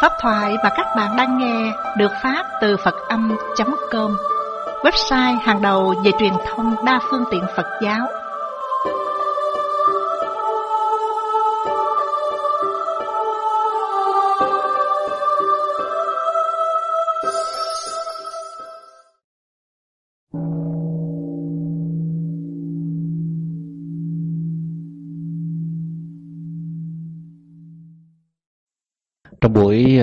Pháp thoại mà các bạn đang nghe được phát từ Phật-âm.com, website hàng đầu về truyền thông đa phương tiện Phật giáo. Trong buổi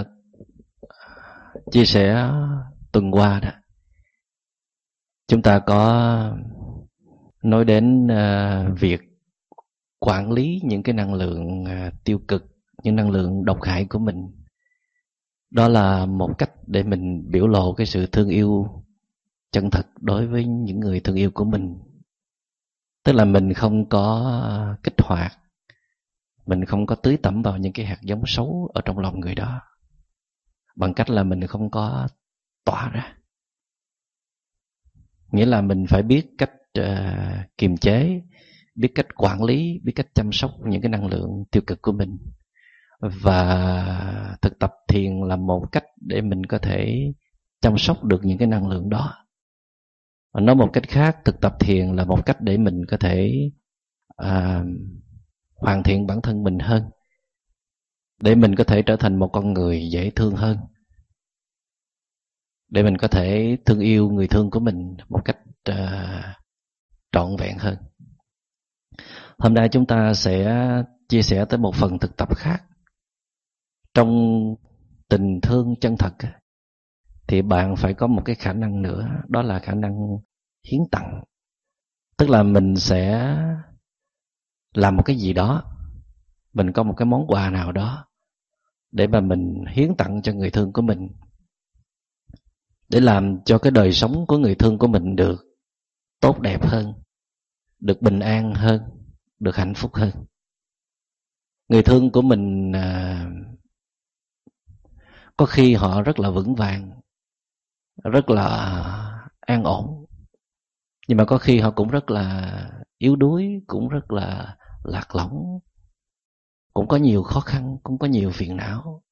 chia sẻ tuần qua đó, chúng ta có nói đến việc quản lý những cái năng lượng tiêu cực, những năng lượng độc hại của mình. Đó là một cách để mình biểu lộ cái sự thương yêu chân thật đối với những người thương yêu của mình. Tức là mình không có kích hoạt, mình không có tưới tẩm vào những cái hạt giống xấu ở trong lòng người đó, bằng cách là mình không có tỏa ra. Nghĩa là mình phải biết cách kiềm chế, biết cách quản lý, biết cách chăm sóc những cái năng lượng tiêu cực của mình. Và thực tập thiền là một cách để mình có thể chăm sóc được những cái năng lượng đó. Và nói một cách khác, thực tập thiền là một cách để mình có thể hoàn thiện bản thân mình hơn, để mình có thể trở thành một con người dễ thương hơn, để mình có thể thương yêu người thương của mình một cách trọn vẹn hơn. Hôm nay chúng ta sẽ chia sẻ tới một phần thực tập khác. Trong tình thương chân thật thì bạn phải có một cái khả năng nữa, đó là khả năng hiến tặng. Tức là mình sẽ làm một cái gì đó, mình có một cái món quà nào đó để mà mình hiến tặng cho người thương của mình, để làm cho cái đời sống của người thương của mình được tốt đẹp hơn, được bình an hơn, được hạnh phúc hơn. Người thương của mình có khi họ rất là vững vàng, rất là an ổn, nhưng mà có khi họ cũng rất là yếu đuối, cũng rất là lạc lõng, cũng có nhiều khó khăn, cũng có nhiều phiền não,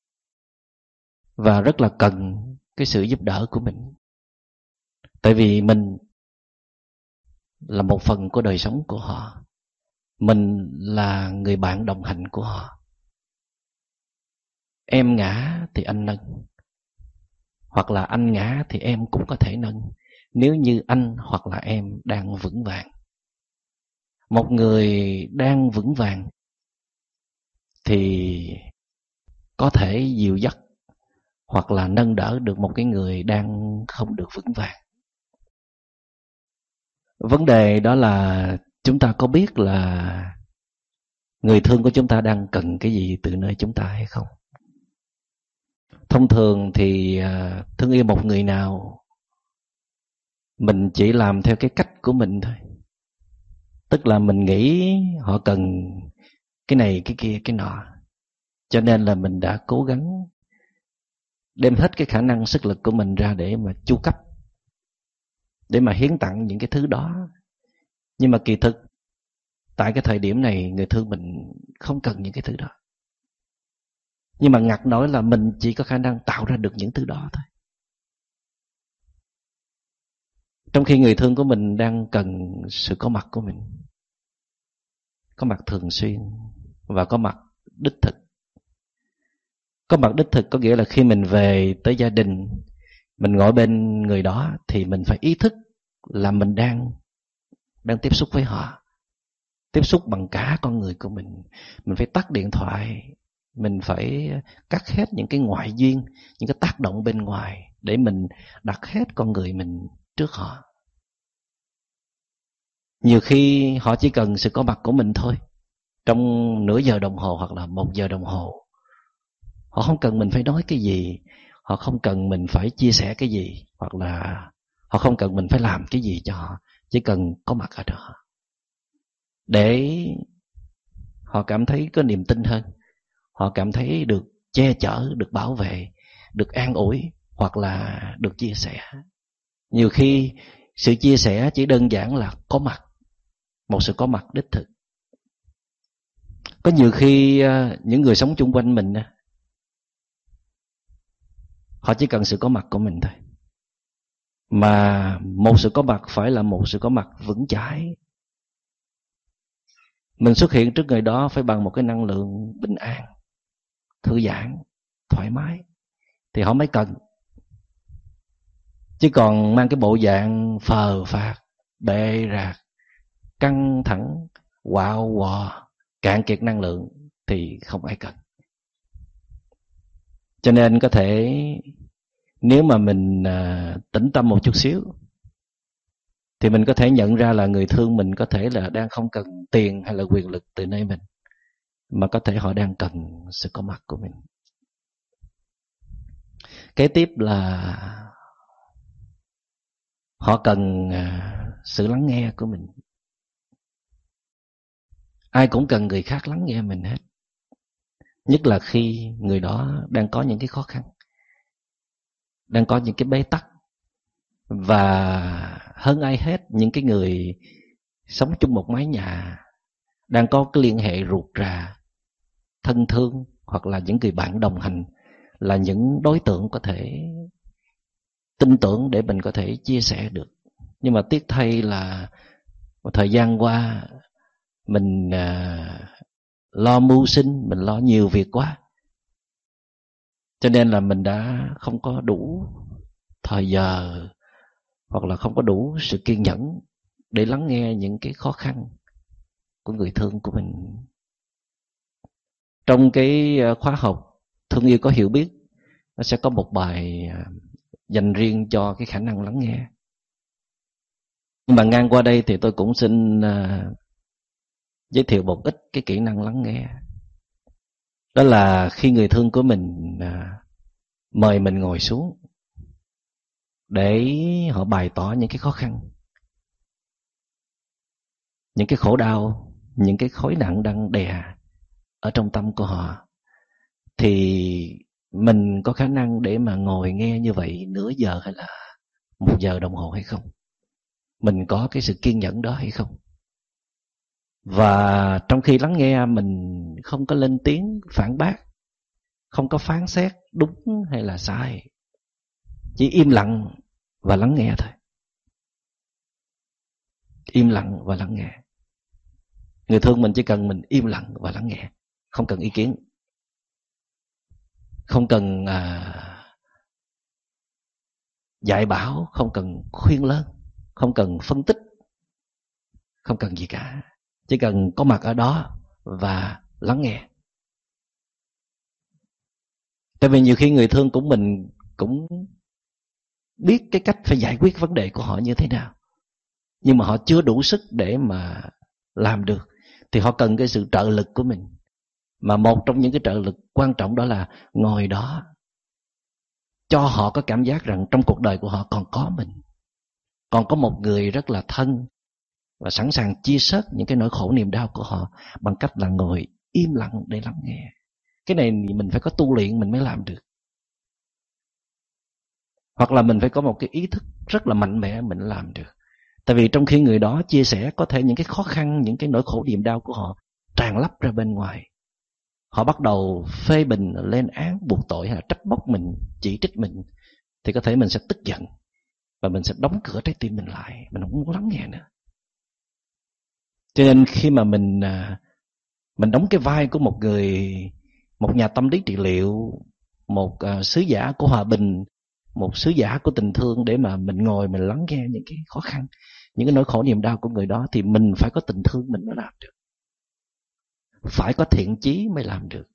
và rất là cần cái sự giúp đỡ của mình. Tại vì mình là một phần của đời sống của họ, mình là người bạn đồng hành của họ. Em ngã thì anh nâng, hoặc là anh ngã thì em cũng có thể nâng, nếu như anh hoặc là em đang vững vàng. Một người đang vững vàng thì có thể dìu dắt hoặc là nâng đỡ được một cái người đang không được vững vàng. Vấn đề đó là chúng ta có biết là người thương của chúng ta đang cần cái gì từ nơi chúng ta hay không? Thông thường thì thương yêu một người nào, mình chỉ làm theo cái cách của mình thôi. Tức là mình nghĩ họ cần cái này, cái kia, cái nọ, cho nên là mình đã cố gắng đem hết cái khả năng sức lực của mình ra để mà chu cấp, để mà hiến tặng những cái thứ đó. Nhưng mà kỳ thực tại cái thời điểm này, người thương mình không cần những cái thứ đó. Nhưng mà ngặt nỗi là mình chỉ có khả năng tạo ra được những thứ đó thôi, trong khi người thương của mình đang cần sự có mặt của mình, có mặt thường xuyên và có mặt đích thực. Có mặt đích thực có nghĩa là khi mình về tới gia đình, mình ngồi bên người đó thì mình phải ý thức là mình đang tiếp xúc với họ, tiếp xúc bằng cả con người của mình. Mình phải tắt điện thoại, mình phải cắt hết những cái ngoại duyên, những cái tác động bên ngoài, để mình đặt hết con người mình trước họ. Nhiều khi họ chỉ cần sự có mặt của mình thôi, trong nửa giờ đồng hồ hoặc là 1 giờ đồng hồ. Họ không cần mình phải nói cái gì, họ không cần mình phải chia sẻ cái gì, hoặc là họ không cần mình phải làm cái gì cho họ, chỉ cần có mặt ở đó, để họ cảm thấy có niềm tin hơn, họ cảm thấy được che chở, được bảo vệ, được an ủi, hoặc là được chia sẻ. Nhiều khi sự chia sẻ chỉ đơn giản là có mặt, một sự có mặt đích thực. Có nhiều khi những người sống chung quanh mình Họ chỉ cần sự có mặt của mình thôi. Mà một sự có mặt phải là một sự có mặt vững chãi. Mình xuất hiện trước người đó phải bằng một cái năng lượng bình an, thư giãn, thoải mái, thì họ mới cần. Chứ còn mang cái bộ dạng phờ phạc, bệ rạc, căng thẳng, quạo quọ, cạn kiệt năng lượng thì không ai cần. Cho nên có thể nếu mà mình tĩnh tâm một chút xíu thì mình có thể nhận ra là người thương mình có thể là đang không cần tiền hay là quyền lực từ nơi mình, mà có thể họ đang cần sự có mặt của mình. Kế tiếp là họ cần sự lắng nghe của mình. Ai cũng cần người khác lắng nghe mình hết. Nhất là khi người đó đang có những cái khó khăn, đang có những cái bế tắc. Và hơn ai hết, những cái người sống chung một mái nhà, đang có cái liên hệ ruột rà, thân thương, hoặc là những người bạn đồng hành, là những đối tượng có thể tin tưởng để mình có thể chia sẻ được. Nhưng mà tiếc thay là một thời gian qua mình lo mưu sinh, mình lo nhiều việc quá, cho nên là mình đã không có đủ thời giờ hoặc là không có đủ sự kiên nhẫn để lắng nghe những cái khó khăn của người thương của mình. Trong cái khóa học Thương Yêu Có Hiểu Biết, nó sẽ có một bài dành riêng cho cái khả năng lắng nghe. Nhưng mà ngang qua đây thì tôi cũng xin giới thiệu một ít cái kỹ năng lắng nghe. Đó là khi người thương của mình mời mình ngồi xuống để họ bày tỏ những cái khó khăn, những cái khổ đau, những cái khối nặng đang đè ở trong tâm của họ, thì mình có khả năng để mà ngồi nghe như vậy nửa giờ hay là 1 giờ đồng hồ hay không? Mình có cái sự kiên nhẫn đó hay không? Và trong khi lắng nghe, mình không có lên tiếng phản bác, không có phán xét đúng hay là sai, chỉ im lặng và lắng nghe thôi. Im lặng và lắng nghe. Người thương mình chỉ cần mình im lặng và lắng nghe, không cần ý kiến, không cần dạy bảo, không cần khuyên lơn, không cần phân tích, không cần gì cả. Chỉ cần có mặt ở đó và lắng nghe. Tại vì nhiều khi người thương của mình cũng biết cái cách phải giải quyết vấn đề của họ như thế nào, nhưng mà họ chưa đủ sức để mà làm được, thì họ cần cái sự trợ lực của mình. Mà một trong những cái trợ lực quan trọng đó là ngồi đó, cho họ có cảm giác rằng trong cuộc đời của họ còn có mình, còn có một người rất là thân và sẵn sàng chia sẻ những cái nỗi khổ niềm đau của họ bằng cách là ngồi im lặng để lắng nghe. Cái này mình phải có tu luyện mình mới làm được. Hoặc là mình phải có một cái ý thức rất là mạnh mẽ mình làm được. Tại vì trong khi người đó chia sẻ, có thể những cái khó khăn, những cái nỗi khổ niềm đau của họ tràn lấp ra bên ngoài. Họ bắt đầu phê bình, lên án, buộc tội hay là trách móc mình, chỉ trích mình, thì có thể mình sẽ tức giận và mình sẽ đóng cửa trái tim mình lại, mình không muốn lắng nghe nữa. Cho nên khi mà mình đóng cái vai của một nhà tâm lý trị liệu, một sứ giả của hòa bình, một sứ giả của tình thương, để mà mình ngồi mình lắng nghe những cái khó khăn, những cái nỗi khổ niềm đau của người đó, thì mình phải có tình thương mình mới làm được, phải có thiện chí mới làm được.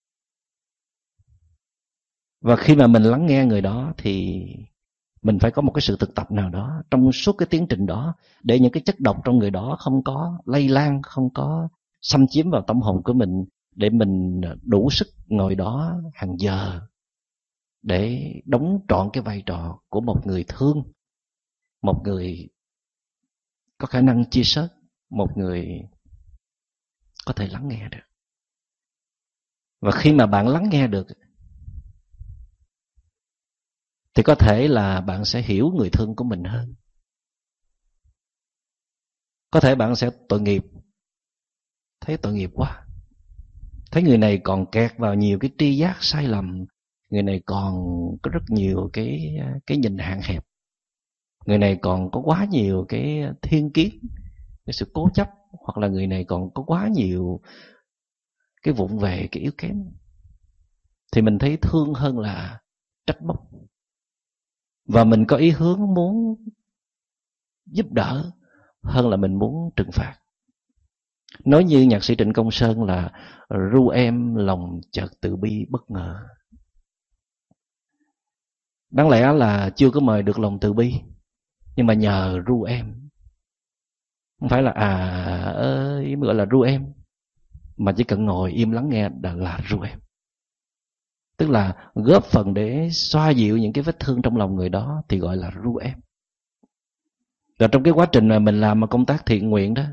Và khi mà mình lắng nghe người đó thì mình phải có một cái sự thực tập nào đó trong suốt cái tiến trình đó, để những cái chất độc trong người đó không có lây lan, không có xâm chiếm vào tâm hồn của mình, để mình đủ sức ngồi đó hàng giờ để đóng trọn cái vai trò của một người thương, một người có khả năng chia sẻ, một người có thể lắng nghe được. Và khi mà bạn lắng nghe được thì có thể là bạn sẽ hiểu người thương của mình hơn. Có thể bạn sẽ tội nghiệp, thấy tội nghiệp quá, thấy người này còn kẹt vào nhiều cái tri giác sai lầm, người này còn có rất nhiều cái nhìn hạn hẹp, người này còn có quá nhiều cái thiên kiến, cái sự cố chấp, hoặc là người này còn có quá nhiều cái vụng về, cái yếu kém, thì mình thấy thương hơn là trách móc. Và mình có ý hướng muốn giúp đỡ hơn là mình muốn trừng phạt. Nói như nhạc sĩ Trịnh Công Sơn là ru em lòng chợt từ bi bất ngờ. Đáng lẽ là chưa có mời được lòng từ bi, nhưng mà nhờ ru em. Không phải là gọi là ru em, mà chỉ cần ngồi im lắng nghe là ru em. Tức là góp phần để xoa dịu những cái vết thương trong lòng người đó thì gọi là ru em. Rồi trong cái quá trình mà mình làm công tác thiện nguyện đó,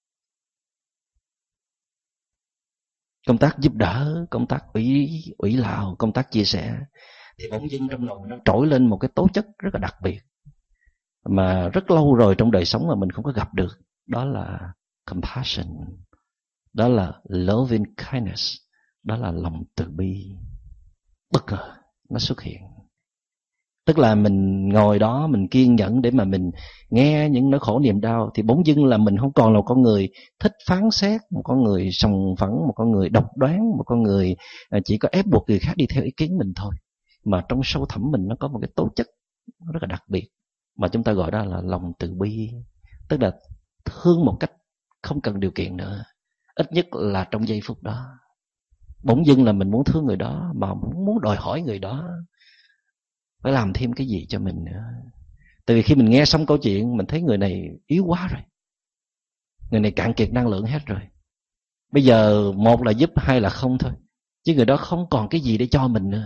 công tác giúp đỡ, công tác ủy lào, công tác chia sẻ, thì bỗng dưng trong lòng nó trỗi lên một cái tố chất rất là đặc biệt mà rất lâu rồi trong đời sống mà mình không có gặp được. Đó là compassion, đó là loving kindness, đó là lòng từ bi. Bất ngờ nó xuất hiện. Tức là mình ngồi đó, mình kiên nhẫn để mà mình nghe những nỗi khổ niềm đau, thì bỗng dưng là mình không còn là một con người thích phán xét, một con người sòng phẳng, một con người độc đoán, một con người chỉ có ép buộc người khác đi theo ý kiến mình thôi. Mà trong sâu thẳm mình nó có một cái tố chất rất là đặc biệt mà chúng ta gọi đó là lòng từ bi. Tức là thương một cách không cần điều kiện nữa, ít nhất là trong giây phút đó. Bỗng dưng là mình muốn thương người đó, mà muốn đòi hỏi người đó phải làm thêm cái gì cho mình nữa. Tại vì khi mình nghe xong câu chuyện, mình thấy người này yếu quá rồi, người này cạn kiệt năng lượng hết rồi. Bây giờ một là giúp, hai là không thôi, chứ người đó không còn cái gì để cho mình nữa.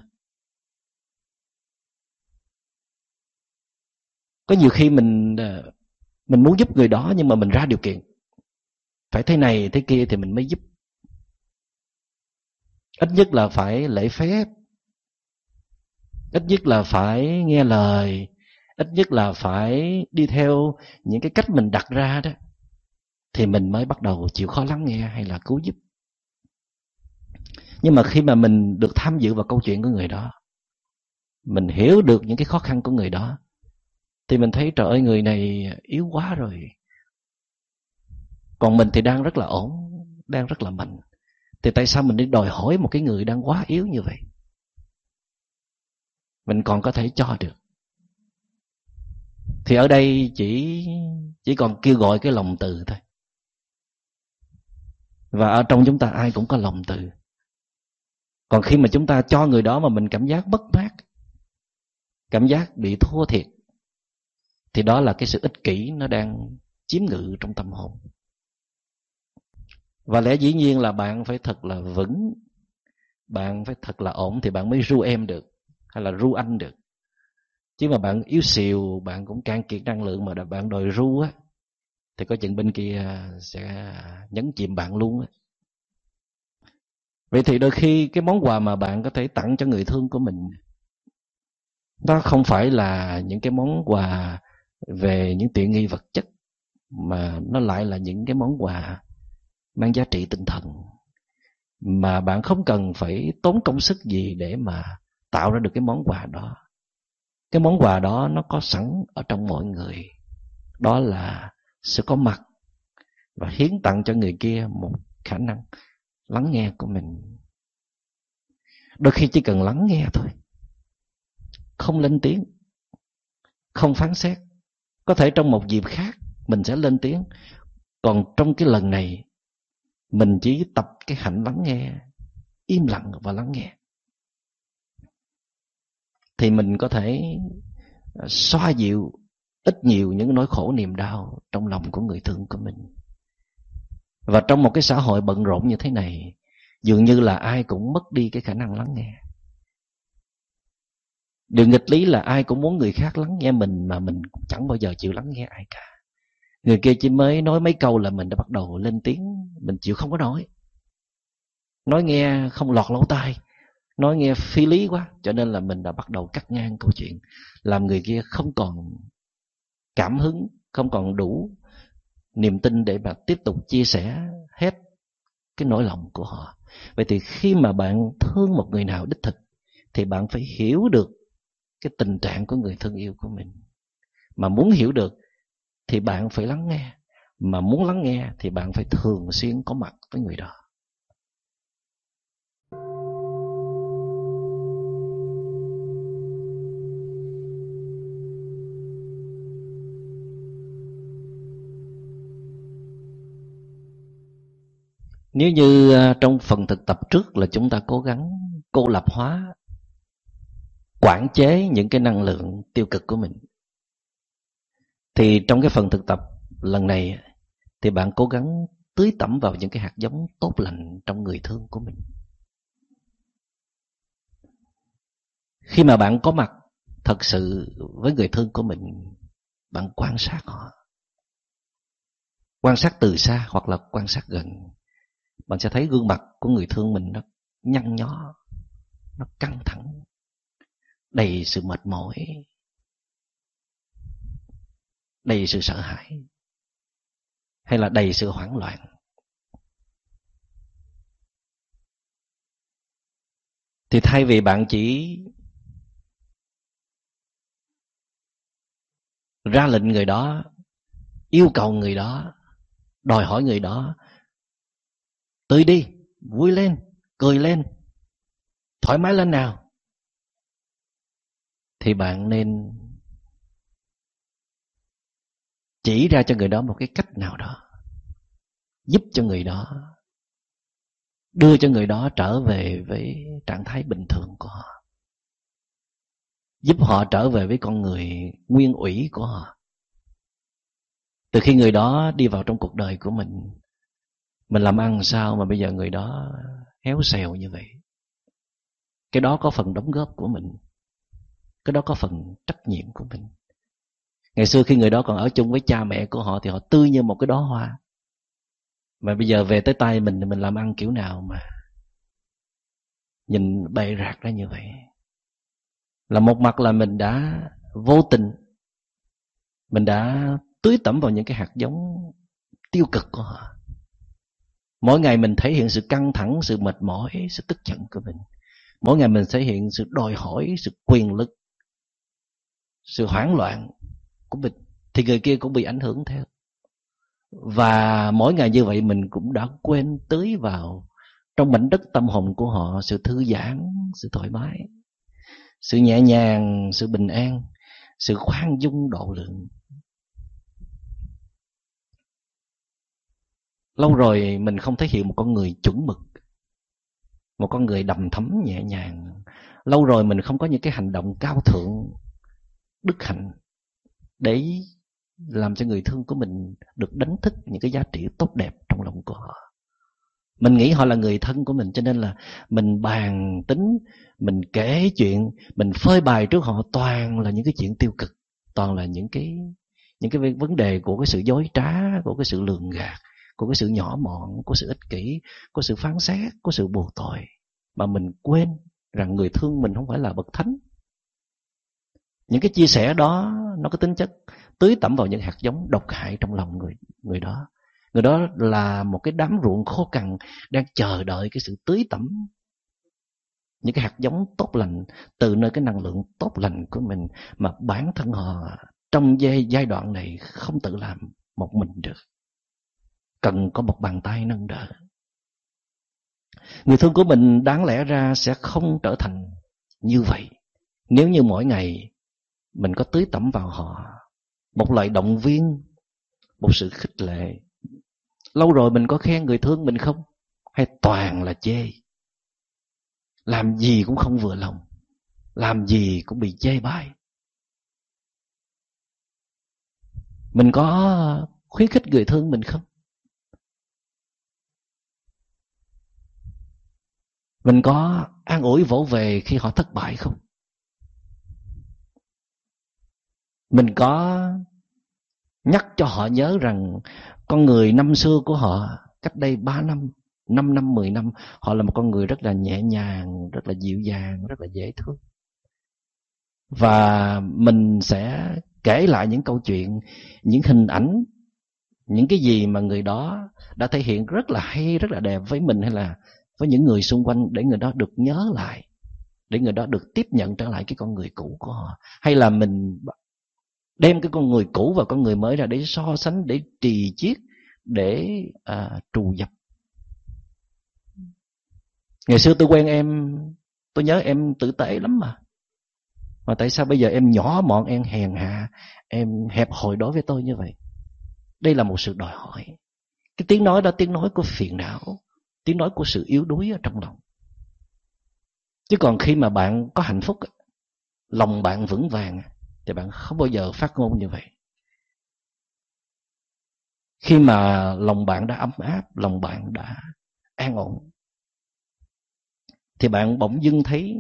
Có nhiều khi mình muốn giúp người đó, nhưng mà mình ra điều kiện phải thế này thế kia thì mình mới giúp. Ít nhất là phải lễ phép, ít nhất là phải nghe lời, ít nhất là phải đi theo những cái cách mình đặt ra đó, thì mình mới bắt đầu chịu khó lắng nghe hay là cứu giúp. Nhưng mà khi mà mình được tham dự vào câu chuyện của người đó, mình hiểu được những cái khó khăn của người đó, thì mình thấy trời ơi, người này yếu quá rồi, còn mình thì đang rất là ổn, đang rất là mạnh. Thì tại sao mình đi đòi hỏi một cái người đang quá yếu như vậy? Mình còn có thể cho được. Thì ở đây chỉ còn kêu gọi cái lòng từ thôi. Và ở trong chúng ta ai cũng có lòng từ. Còn khi mà chúng ta cho người đó mà mình cảm giác mất mát, cảm giác bị thua thiệt, thì đó là cái sự ích kỷ nó đang chiếm ngự trong tâm hồn. Và lẽ dĩ nhiên là bạn phải thật là vững, bạn phải thật là ổn thì bạn mới ru em được, hay là ru anh được. Chứ mà bạn yếu xìu, bạn cũng cạn kiệt năng lượng mà bạn đòi ru á, thì có chừng bên kia sẽ nhấn chìm bạn luôn á. Vậy thì đôi khi cái món quà mà bạn có thể tặng cho người thương của mình, nó không phải là những cái món quà về những tiện nghi vật chất, mà nó lại là những cái món quà mang giá trị tinh thần, mà bạn không cần phải tốn công sức gì để mà tạo ra được cái món quà đó. Cái món quà đó nó có sẵn ở trong mọi người. Đó là sự có mặt và hiến tặng cho người kia một khả năng lắng nghe của mình. Đôi khi chỉ cần lắng nghe thôi, không lên tiếng, không phán xét. Có thể trong một dịp khác mình sẽ lên tiếng, còn trong cái lần này mình chỉ tập cái hạnh lắng nghe, im lặng và lắng nghe, thì mình có thể xoa dịu ít nhiều những nỗi khổ niềm đau trong lòng của người thương của mình. Và trong một cái xã hội bận rộn như thế này, dường như là ai cũng mất đi cái khả năng lắng nghe. Điều nghịch lý là ai cũng muốn người khác lắng nghe mình, mà mình cũng chẳng bao giờ chịu lắng nghe ai cả. Người kia chỉ mới nói mấy câu là mình đã bắt đầu lên tiếng, mình chịu không có nói nghe không lọt lỗ tai, nói nghe phi lý quá, cho nên là mình đã bắt đầu cắt ngang câu chuyện, làm người kia không còn cảm hứng, không còn đủ niềm tin để mà tiếp tục chia sẻ hết cái nỗi lòng của họ. Vậy thì khi mà bạn thương một người nào đích thực, thì bạn phải hiểu được cái tình trạng của người thân yêu của mình. Mà muốn hiểu được thì bạn phải lắng nghe. Mà muốn lắng nghe thì bạn phải thường xuyên có mặt với người đó. Nếu như trong phần thực tập trước là chúng ta cố gắng cô lập hóa, quản chế những cái năng lượng tiêu cực của mình, thì trong cái phần thực tập lần này thì bạn cố gắng tưới tẩm vào những cái hạt giống tốt lành trong người thương của mình. Khi mà bạn có mặt thật sự với người thương của mình, bạn quan sát họ, quan sát từ xa hoặc là quan sát gần, bạn sẽ thấy gương mặt của người thương mình nó nhăn nhó, nó căng thẳng, đầy sự mệt mỏi, đầy sự sợ hãi, hay là đầy sự hoảng loạn. Thì thay vì bạn chỉ ra lệnh người đó, yêu cầu người đó, đòi hỏi người đó tươi đi, vui lên, cười lên, thoải mái lên nào, thì bạn nên chỉ ra cho người đó một cái cách nào đó, giúp cho người đó, đưa cho người đó trở về với trạng thái bình thường của họ, giúp họ trở về với con người nguyên ủy của họ. Từ khi người đó đi vào trong cuộc đời của mình làm ăn sao mà bây giờ người đó héo xèo như vậy? Cái đó có phần đóng góp của mình, cái đó có phần trách nhiệm của mình. Ngày xưa khi người đó còn ở chung với cha mẹ của họ thì họ tươi như một cái đóa hoa, mà bây giờ về tới tay mình thì mình làm ăn kiểu nào mà nhìn bệ rạc ra như vậy? Là một mặt là mình đã vô tình, mình đã tưới tẩm vào những cái hạt giống tiêu cực của họ. Mỗi ngày mình thể hiện sự căng thẳng, sự mệt mỏi, sự tức giận của mình. Mỗi ngày mình thể hiện sự đòi hỏi, sự quyền lực, sự hoảng loạn của mình, thì người kia cũng bị ảnh hưởng theo. Và mỗi ngày như vậy mình cũng đã quên tưới vào trong mảnh đất tâm hồn của họ sự thư giãn, sự thoải mái, sự nhẹ nhàng, sự bình an, sự khoan dung độ lượng. Lâu rồi mình không thể hiện một con người chuẩn mực, một con người đầm thấm nhẹ nhàng. Lâu rồi mình không có những cái hành động cao thượng, đức hạnh để làm cho người thương của mình được đánh thức những cái giá trị tốt đẹp trong lòng của họ. Mình nghĩ họ là người thân của mình, cho nên là mình bàn tính, mình kể chuyện, mình phơi bày trước họ toàn là những cái chuyện tiêu cực, toàn là những cái vấn đề của cái sự dối trá, của cái sự lường gạt, của cái sự nhỏ mọn, của sự ích kỷ, của sự phán xét, của sự buộc tội, mà mình quên rằng người thương mình không phải là bậc thánh. Những cái chia sẻ đó nó có tính chất tưới tẩm vào những hạt giống độc hại trong lòng người đó. Người đó là một cái đám ruộng khô cằn đang chờ đợi cái sự tưới tẩm những cái hạt giống tốt lành từ nơi cái năng lượng tốt lành của mình, mà bản thân họ trong giai đoạn này không tự làm một mình được, cần có một bàn tay nâng đỡ. Người thương của mình đáng lẽ ra sẽ không trở thành như vậy nếu như mỗi ngày mình có tưới tẩm vào họ một lời động viên, một sự khích lệ. Lâu rồi mình có khen người thương mình không? Hay toàn là chê? Làm gì cũng không vừa lòng, làm gì cũng bị chê bai. Mình có khuyến khích người thương mình không? Mình có an ủi vỗ về khi họ thất bại không? Mình có nhắc cho họ nhớ rằng con người năm xưa của họ, cách đây 3 năm, 5 năm, 10 năm, họ là một con người rất là nhẹ nhàng, rất là dịu dàng, rất là dễ thương. Và mình sẽ kể lại những câu chuyện, những hình ảnh, những cái gì mà người đó đã thể hiện rất là hay, rất là đẹp với mình hay là với những người xung quanh, để người đó được nhớ lại để người đó được tiếp nhận trở lại cái con người cũ của họ, hay là mình đem cái con người cũ và con người mới ra để so sánh, để trì chiết, để trù dập. Ngày xưa tôi quen em, tôi nhớ em tử tế lắm mà tại sao bây giờ em nhỏ mọn, em hèn hạ, em hẹp hòi đối với tôi như vậy? Đây là một sự đòi hỏi. Cái tiếng nói đó, tiếng nói của phiền não, tiếng nói của sự yếu đuối ở trong lòng. Chứ còn khi mà bạn có hạnh phúc, lòng bạn vững vàng, thì bạn không bao giờ phát ngôn như vậy. Khi mà lòng bạn đã ấm áp, lòng bạn đã an ổn, thì bạn bỗng dưng thấy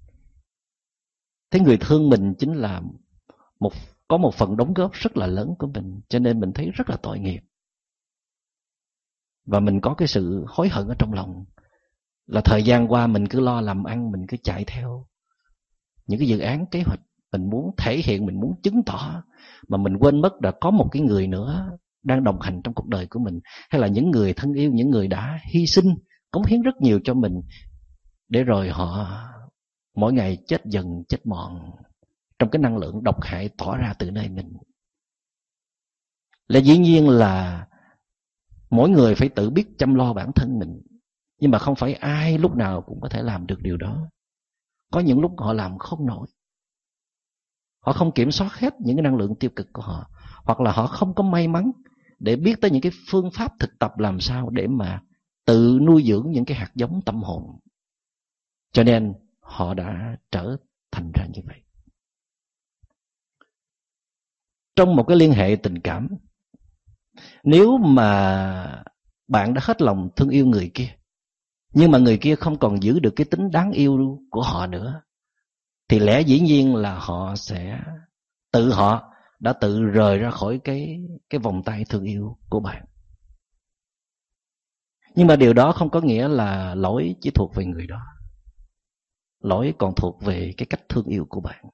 người thương mình chính là có một phần đóng góp rất là lớn của mình, cho nên mình thấy rất là tội nghiệp. Và mình có cái sự hối hận ở trong lòng, là thời gian qua mình cứ lo làm ăn, mình cứ chạy theo những cái dự án kế hoạch, mình muốn thể hiện, mình muốn chứng tỏ, mà mình quên mất đã có một cái người nữa đang đồng hành trong cuộc đời của mình, hay là những người thân yêu, những người đã hy sinh, cống hiến rất nhiều cho mình, để rồi họ mỗi ngày chết dần chết mòn trong cái năng lượng độc hại tỏa ra từ nơi mình. Là dĩ nhiên là mỗi người phải tự biết chăm lo bản thân mình, nhưng mà không phải ai lúc nào cũng có thể làm được điều đó. Có những lúc họ làm không nổi, họ không kiểm soát hết những cái năng lượng tiêu cực của họ, hoặc là họ không có may mắn để biết tới những cái phương pháp thực tập làm sao để mà tự nuôi dưỡng những cái hạt giống tâm hồn, cho nên họ đã trở thành ra như vậy. Trong một cái liên hệ tình cảm, nếu mà bạn đã hết lòng thương yêu người kia, nhưng mà người kia không còn giữ được cái tính đáng yêu của họ nữa, thì lẽ dĩ nhiên là họ đã tự rời ra khỏi cái vòng tay thương yêu của bạn. Nhưng mà điều đó không có nghĩa là lỗi chỉ thuộc về người đó. Lỗi còn thuộc về cái cách thương yêu của bạn.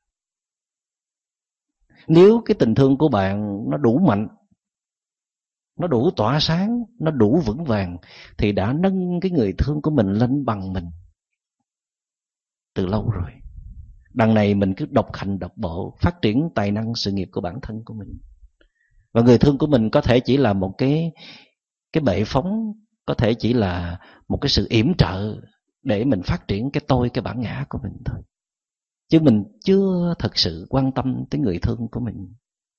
Nếu cái tình thương của bạn nó đủ mạnh, nó đủ tỏa sáng, nó đủ vững vàng, thì đã nâng cái người thương của mình lên bằng mình từ lâu rồi. Đằng này mình cứ độc hành độc bộ, phát triển tài năng sự nghiệp của bản thân của mình. Và người thương của mình có thể chỉ là một cái bệ phóng, có thể chỉ là một cái sự yểm trợ để mình phát triển cái tôi, cái bản ngã của mình thôi. Chứ mình chưa thật sự quan tâm tới người thương của mình.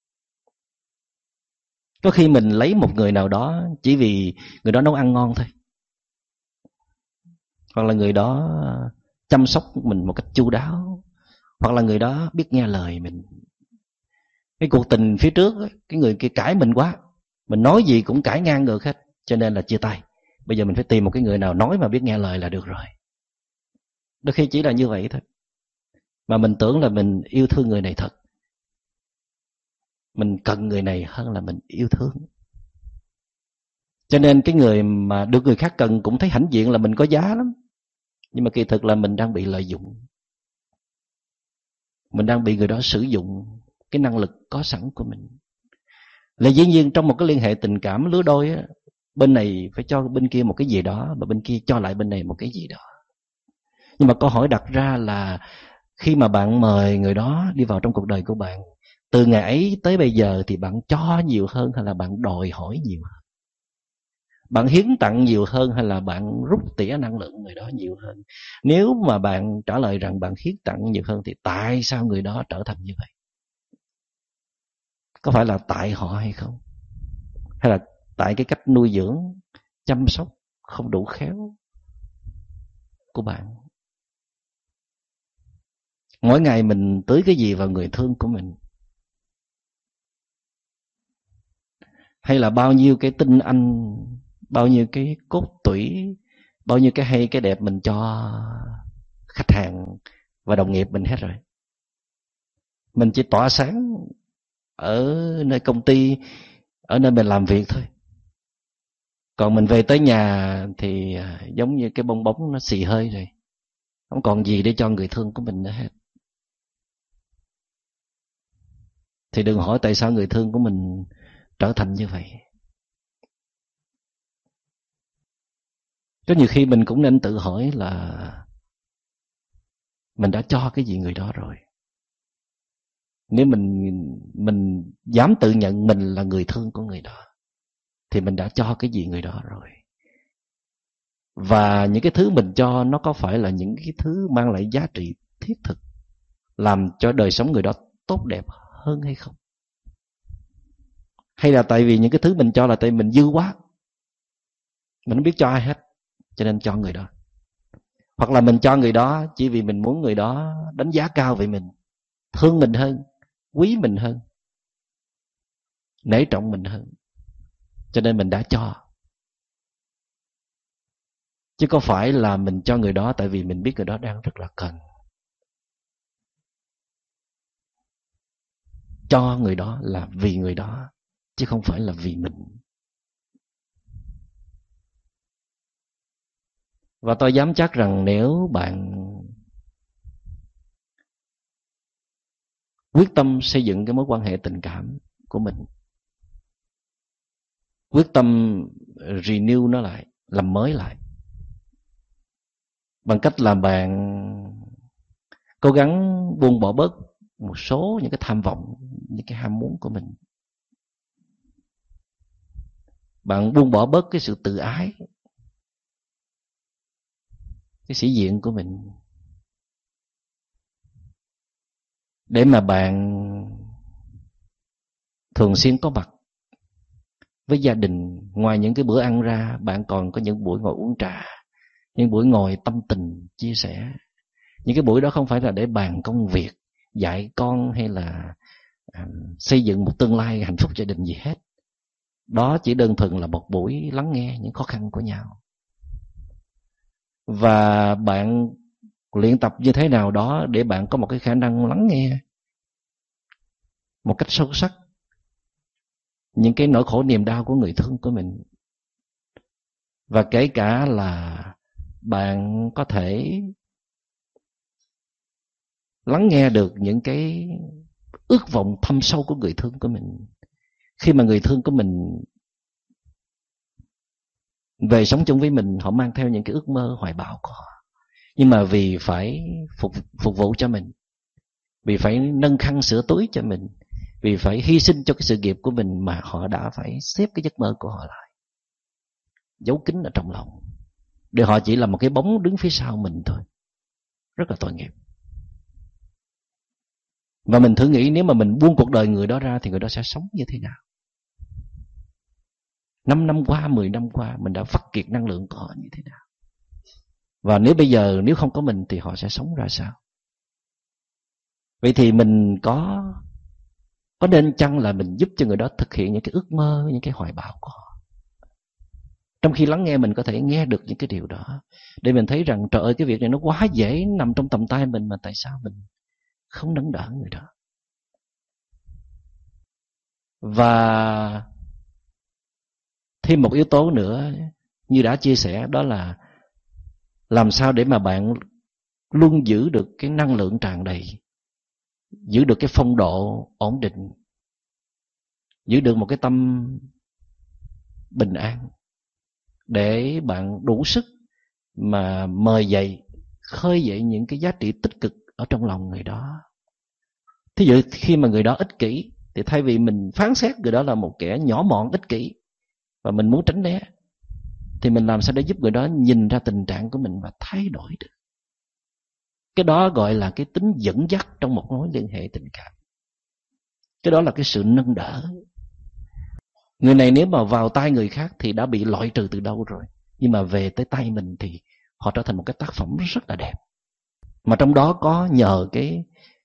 Có khi mình lấy một người nào đó chỉ vì người đó nấu ăn ngon thôi, hoặc là người đó chăm sóc mình một cách chu đáo, hoặc là người đó biết nghe lời mình. Cái cuộc tình phía trước, cái người kia cãi mình quá, mình nói gì cũng cãi ngang ngược hết, cho nên là chia tay. Bây giờ mình phải tìm một cái người nào nói mà biết nghe lời là được rồi. Đôi khi chỉ là như vậy thôi, mà mình tưởng là mình yêu thương người này thật. Mình cần người này hơn là mình yêu thương. Cho nên cái người mà được người khác cần cũng thấy hãnh diện là mình có giá lắm. Nhưng mà kỳ thực là mình đang bị lợi dụng. Mình đang bị người đó sử dụng cái năng lực có sẵn của mình. Là dĩ nhiên trong một cái liên hệ tình cảm lứa đôi á, bên này phải cho bên kia một cái gì đó, và bên kia cho lại bên này một cái gì đó. Nhưng mà câu hỏi đặt ra là khi mà bạn mời người đó đi vào trong cuộc đời của bạn, từ ngày ấy tới bây giờ thì bạn cho nhiều hơn hay là bạn đòi hỏi nhiều hơn? Bạn hiến tặng nhiều hơn hay là bạn rút tỉa năng lượng người đó nhiều hơn? Nếu mà bạn trả lời rằng bạn hiến tặng nhiều hơn, thì tại sao người đó trở thành như vậy? Có phải là tại họ hay không? Hay là tại cái cách nuôi dưỡng, chăm sóc không đủ khéo của bạn? Mỗi ngày mình tưới cái gì vào người thương của mình? Hay là bao nhiêu cái tinh anh, bao nhiêu cái cốt tủy, bao nhiêu cái hay cái đẹp mình cho khách hàng và đồng nghiệp mình hết rồi? Mình chỉ tỏa sáng ở nơi công ty, ở nơi mình làm việc thôi. Còn mình về tới nhà thì giống như cái bong bóng nó xì hơi rồi, không còn gì để cho người thương của mình nữa hết. Thì đừng hỏi tại sao người thương của mình trở thành như vậy. Có nhiều khi mình cũng nên tự hỏi là mình đã cho cái gì người đó rồi. Nếu mình dám tự nhận mình là người thương của người đó, thì mình đã cho cái gì người đó rồi. Và những cái thứ mình cho nó có phải là những cái thứ mang lại giá trị thiết thực, làm cho đời sống người đó tốt đẹp hơn hay không? Hay là tại vì những cái thứ mình cho là tại mình dư quá, mình không biết cho ai hết, cho nên cho người đó. Hoặc là mình cho người đó chỉ vì mình muốn người đó đánh giá cao về mình, thương mình hơn, quý mình hơn, nể trọng mình hơn, cho nên mình đã cho. Chứ có phải là mình cho người đó tại vì mình biết người đó đang rất là cần. Cho người đó là vì người đó, chứ không phải là vì mình. Và tôi dám chắc rằng nếu bạn quyết tâm xây dựng cái mối quan hệ tình cảm của mình, quyết tâm renew nó lại, làm mới lại, bằng cách là bạn cố gắng buông bỏ bớt một số những cái tham vọng, những cái ham muốn của mình. Bạn buông bỏ bớt cái sự tự ái, cái sĩ diện của mình, để mà bạn thường xuyên có mặt với gia đình. Ngoài những cái bữa ăn ra, bạn còn có những buổi ngồi uống trà, những buổi ngồi tâm tình chia sẻ. Những cái buổi đó không phải là để bàn công việc, dạy con hay là xây dựng một tương lai hạnh phúc gia đình gì hết. Đó chỉ đơn thuần là một buổi lắng nghe những khó khăn của nhau. Và bạn luyện tập như thế nào đó để bạn có một cái khả năng lắng nghe một cách sâu sắc những cái nỗi khổ niềm đau của người thương của mình. Và kể cả là bạn có thể lắng nghe được những cái ước vọng thâm sâu của người thương của mình. Khi mà người thương của mình về sống chung với mình, họ mang theo những cái ước mơ hoài bão của họ, nhưng mà vì phải phục vụ cho mình, vì phải nâng khăn sửa túi cho mình, vì phải hy sinh cho cái sự nghiệp của mình, mà họ đã phải xếp cái giấc mơ của họ lại, giấu kín ở trong lòng, để họ chỉ là một cái bóng đứng phía sau mình thôi. Rất là tội nghiệp. Và mình thử nghĩ nếu mà mình buông cuộc đời người đó ra thì người đó sẽ sống như thế nào? 5 năm qua, 10 năm qua, mình đã vắt kiệt năng lượng của họ như thế nào? Và nếu không có mình thì họ sẽ sống ra sao? Vậy thì mình có nên chăng là mình giúp cho người đó thực hiện những cái ước mơ, những cái hoài bão của họ? Trong khi lắng nghe, mình có thể nghe được những cái điều đó, để mình thấy rằng trời ơi, cái việc này nó quá dễ nằm trong tầm tay mình, mà tại sao mình không nâng đỡ người đó? Và thêm một yếu tố nữa như đã chia sẻ, đó là làm sao để mà bạn luôn giữ được cái năng lượng tràn đầy, giữ được cái phong độ ổn định, giữ được một cái tâm bình an, để bạn đủ sức mà khơi dậy những cái giá trị tích cực ở trong lòng người đó. Thí dụ khi mà người đó ích kỷ, thì thay vì mình phán xét người đó là một kẻ nhỏ mọn ích kỷ và mình muốn tránh né, thì mình làm sao để giúp người đó nhìn ra tình trạng của mình và thay đổi được. Cái đó gọi là cái tính dẫn dắt trong một mối liên hệ tình cảm. Cái đó là cái sự nâng đỡ. Người này nếu mà vào tay người khác thì đã bị loại trừ từ đâu rồi, nhưng mà về tới tay mình thì họ trở thành một cái tác phẩm rất là đẹp. Mà trong đó có nhờ cái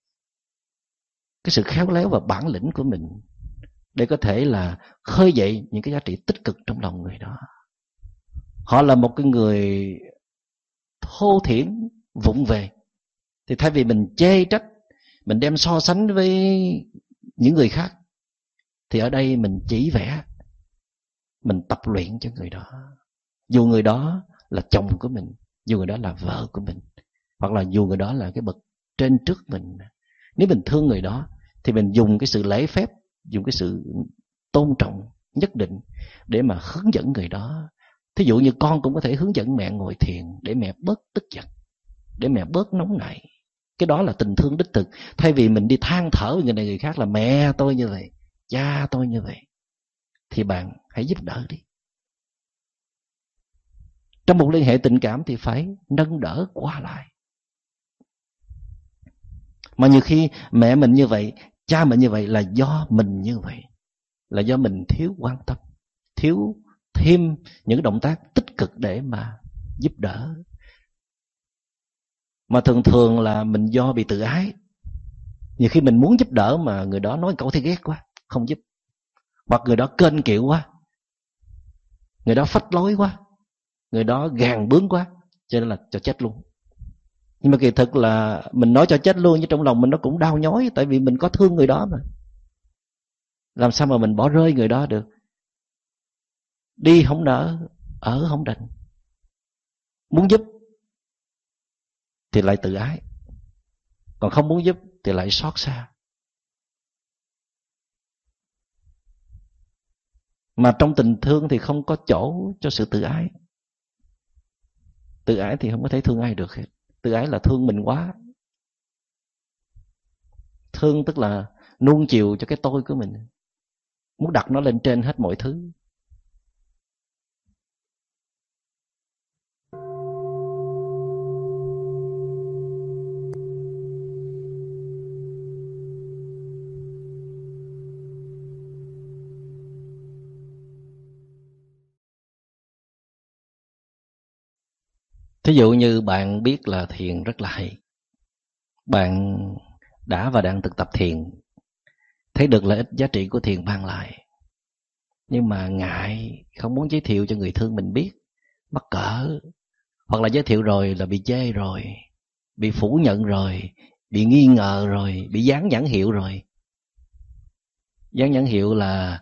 sự khéo léo và bản lĩnh của mình, để có thể là khơi dậy những cái giá trị tích cực trong lòng người đó. Họ là một cái người thô thiển, vụng về, thì thay vì mình chê trách, mình đem so sánh với những người khác, thì ở đây mình chỉ vẽ, mình tập luyện cho người đó. Dù người đó là chồng của mình, dù người đó là vợ của mình, hoặc là dù người đó là cái bậc trên trước mình, nếu mình thương người đó thì mình dùng cái sự lễ phép, dùng cái sự tôn trọng nhất định để mà hướng dẫn người đó. Thí dụ như con cũng có thể hướng dẫn mẹ ngồi thiền để mẹ bớt tức giận, để mẹ bớt nóng nảy, Cái đó là tình thương đích thực. Thay vì mình đi than thở với người này người khác là mẹ tôi như vậy, cha tôi như vậy, thì bạn hãy giúp đỡ đi. Trong một liên hệ tình cảm thì phải nâng đỡ qua lại. Mà nhiều khi mẹ mình như vậy, cha mình như vậy là do mình như vậy, là do mình thiếu quan tâm, thiếu thêm những động tác tích cực để mà giúp đỡ. Mà thường thường là mình do bị tự ái. Nhiều khi mình muốn giúp đỡ mà người đó nói câu thấy ghét quá, không giúp. Hoặc người đó kênh kiệu quá, người đó phách lối quá, người đó gàn bướng quá, cho nên là cho chết luôn. Nhưng mà kỳ thực là mình nói cho chết luôn, nhưng trong lòng mình nó cũng đau nhói, tại vì mình có thương người đó mà. Làm sao mà mình bỏ rơi người đó được? Đi không nỡ, ở không đành. Muốn giúp thì lại tự ái, còn không muốn giúp thì lại xót xa. Mà trong tình thương thì không có chỗ cho sự tự ái. Tự ái thì không có thể thương ai được hết. Tự ái là thương mình quá. Thương tức là nuông chiều cho cái tôi của mình, muốn đặt nó lên trên hết mọi thứ. Thí dụ như bạn biết là thiền rất là hay, bạn đã và đang thực tập thiền, thấy được lợi ích giá trị của thiền mang lại, nhưng mà ngại, không muốn giới thiệu cho người thương mình biết, mắc cỡ, hoặc là giới thiệu rồi là bị chê rồi, bị phủ nhận rồi, bị nghi ngờ rồi, bị dán nhãn hiệu rồi. Dán nhãn hiệu là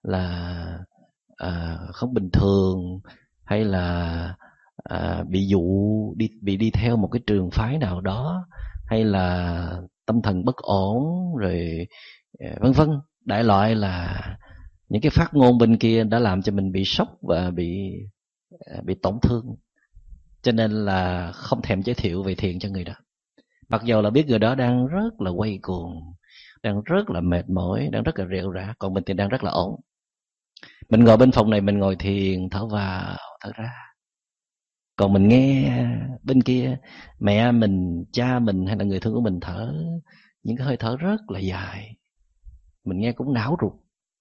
không bình thường, hay là bị dụ bị đi theo một cái trường phái nào đó, hay là tâm thần bất ổn rồi vân vân. Đại loại là những cái phát ngôn bên kia đã làm cho mình bị sốc và bị tổn thương, cho nên là không thèm giới thiệu về thiền cho người đó. Mặc dù là biết người đó đang rất là quay cuồng, đang rất là mệt mỏi, đang rất là rệu rã, còn mình thì đang rất là ổn. Mình ngồi bên phòng này, mình ngồi thiền, thở vào thở ra, còn mình nghe bên kia mẹ mình, cha mình hay là người thương của mình thở những cái hơi thở rất là dài, mình nghe cũng não ruột.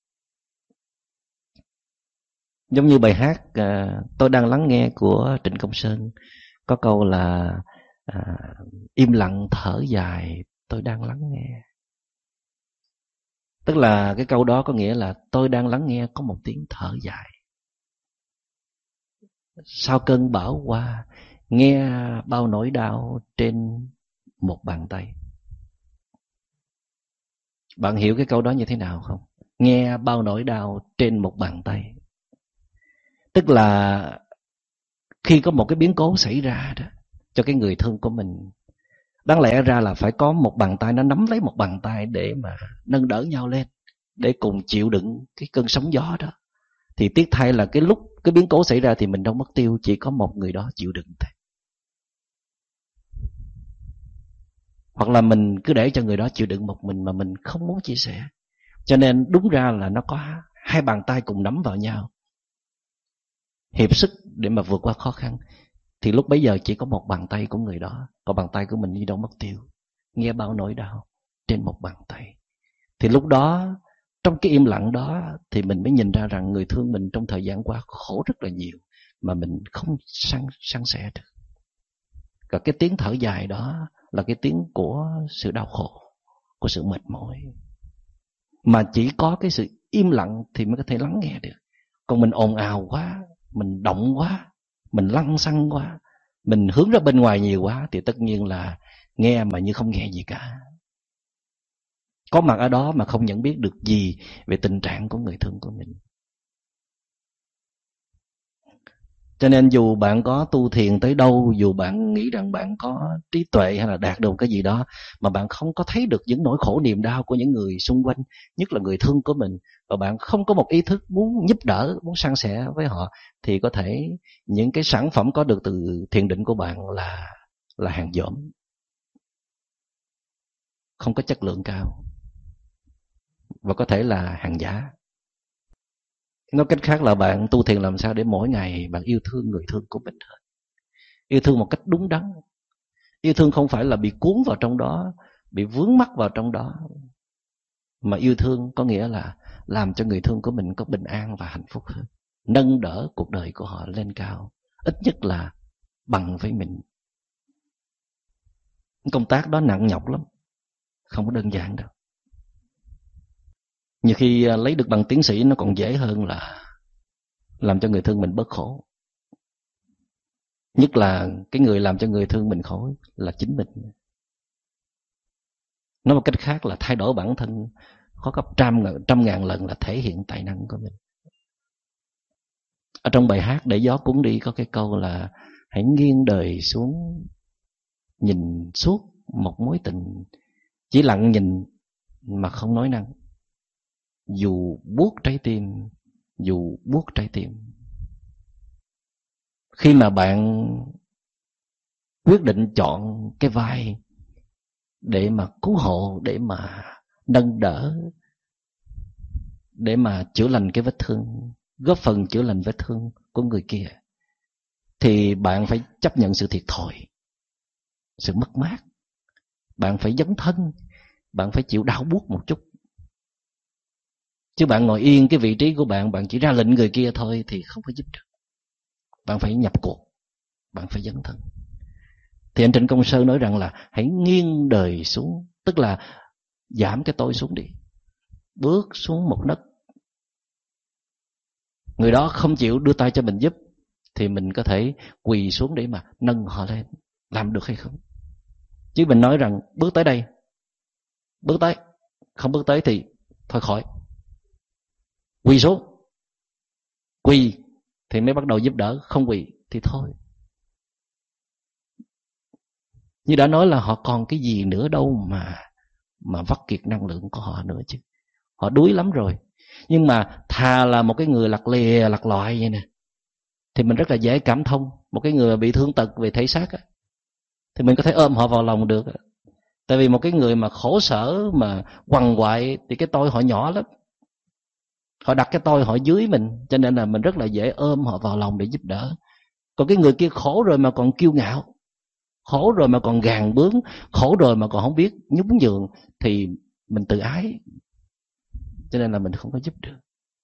Giống như bài hát Tôi Đang Lắng Nghe của Trịnh Công Sơn, có câu là im lặng thở dài, tôi đang lắng nghe. Tức là cái câu đó có nghĩa là tôi đang lắng nghe có một tiếng thở dài. Sau cơn bão qua, nghe bao nỗi đau trên một bàn tay. Bạn hiểu cái câu đó như thế nào không? Nghe bao nỗi đau trên một bàn tay. Tức là khi có một cái biến cố xảy ra đó cho cái người thương của mình, đáng lẽ ra là phải có một bàn tay nó nắm lấy một bàn tay để mà nâng đỡ nhau lên, để cùng chịu đựng cái cơn sóng gió đó. Thì tiếc thay là cái lúc cái biến cố xảy ra thì mình đâu mất tiêu, chỉ có một người đó chịu đựng thôi. Hoặc là mình cứ để cho người đó chịu đựng một mình mà mình không muốn chia sẻ. Cho nên đúng ra là nó có hai bàn tay cùng nắm vào nhau, hiệp sức để mà vượt qua khó khăn. Thì lúc bấy giờ chỉ có một bàn tay của người đó, còn bàn tay của mình đi đâu mất tiêu. Nghe bao nỗi đau trên một bàn tay. Thì lúc đó, trong cái im lặng đó, thì mình mới nhìn ra rằng người thương mình trong thời gian qua khổ rất là nhiều, mà mình không san sẻ được. Và cái tiếng thở dài đó là cái tiếng của sự đau khổ, của sự mệt mỏi. Mà chỉ có cái sự im lặng thì mới có thể lắng nghe được. Còn mình ồn ào quá, mình động quá, mình lăng xăng quá, mình hướng ra bên ngoài nhiều quá, thì tất nhiên là nghe mà như không nghe gì cả. Có mặt ở đó mà không nhận biết được gì về tình trạng của người thương của mình. Cho nên dù bạn có tu thiền tới đâu, dù bạn nghĩ rằng bạn có trí tuệ hay là đạt được cái gì đó, mà bạn không có thấy được những nỗi khổ niềm đau của những người xung quanh, nhất là người thương của mình, và bạn không có một ý thức muốn giúp đỡ, muốn san sẻ với họ, thì có thể những cái sản phẩm có được từ thiền định của bạn là hàng dởm. không có chất lượng cao, và có thể là hàng giả. Nói cách khác là bạn tu thiền làm sao để mỗi ngày bạn yêu thương người thương của mình hơn. Yêu thương một cách đúng đắn. Yêu thương không phải là bị cuốn vào trong đó, bị vướng mắc vào trong đó, mà yêu thương có nghĩa là làm cho người thương của mình có bình an và hạnh phúc hơn, nâng đỡ cuộc đời của họ lên cao, ít nhất là bằng với mình. Công tác đó nặng nhọc lắm, không có đơn giản đâu. Nhiều khi lấy được bằng tiến sĩ nó còn dễ hơn là làm cho người thương mình bớt khổ. Nhất là cái người làm cho người thương mình khổ là chính mình. Nói một cách khác là thay đổi bản thân khó gấp trăm ngàn lần là thể hiện tài năng của mình. Ở trong bài hát Để Gió Cuốn Đi có cái câu là hãy nghiêng đời xuống, nhìn suốt một mối tình, chỉ lặng nhìn mà không nói năng, dù buốt trái tim. Khi mà bạn quyết định chọn cái vai để mà cứu hộ, để mà nâng đỡ, để mà chữa lành cái vết thương, góp phần chữa lành vết thương của người kia, thì bạn phải chấp nhận sự thiệt thòi, sự mất mát. Bạn phải dấn thân, bạn phải chịu đau buốt một chút. Chứ bạn ngồi yên cái vị trí của bạn, bạn chỉ ra lệnh người kia thôi thì không có giúp được. Bạn phải nhập cuộc, bạn phải dấn thân. Thì anh Trịnh Công Sơn nói rằng là hãy nghiêng đời xuống, tức là giảm cái tôi xuống đi, bước xuống một nấc. Người đó không chịu đưa tay cho mình giúp thì mình có thể quỳ xuống để mà nâng họ lên. Làm được hay không? Chứ mình nói rằng bước tới đây, bước tới, không bước tới thì thôi khỏi, quỳ xuống. Quỳ thì mới bắt đầu giúp đỡ, không quỳ thì thôi. Như đã nói là họ còn cái gì nữa đâu mà vắt kiệt năng lượng của họ nữa chứ. Họ đuối lắm rồi. Nhưng mà thà là một cái người lặt lìa lặt lọi vậy nè, thì mình rất là dễ cảm thông. Một cái người bị thương tật về thể xác á, thì mình có thể ôm họ vào lòng được. Tại vì một cái người mà khổ sở, mà quằn quại, thì cái tôi họ nhỏ lắm. Họ đặt cái tôi họ dưới mình, cho nên là mình rất là dễ ôm họ vào lòng để giúp đỡ. Còn cái người kia khổ rồi mà còn kiêu ngạo, khổ rồi mà còn gàn bướng, khổ rồi mà còn không biết nhún nhường, thì mình tự ái, cho nên là mình không có giúp được.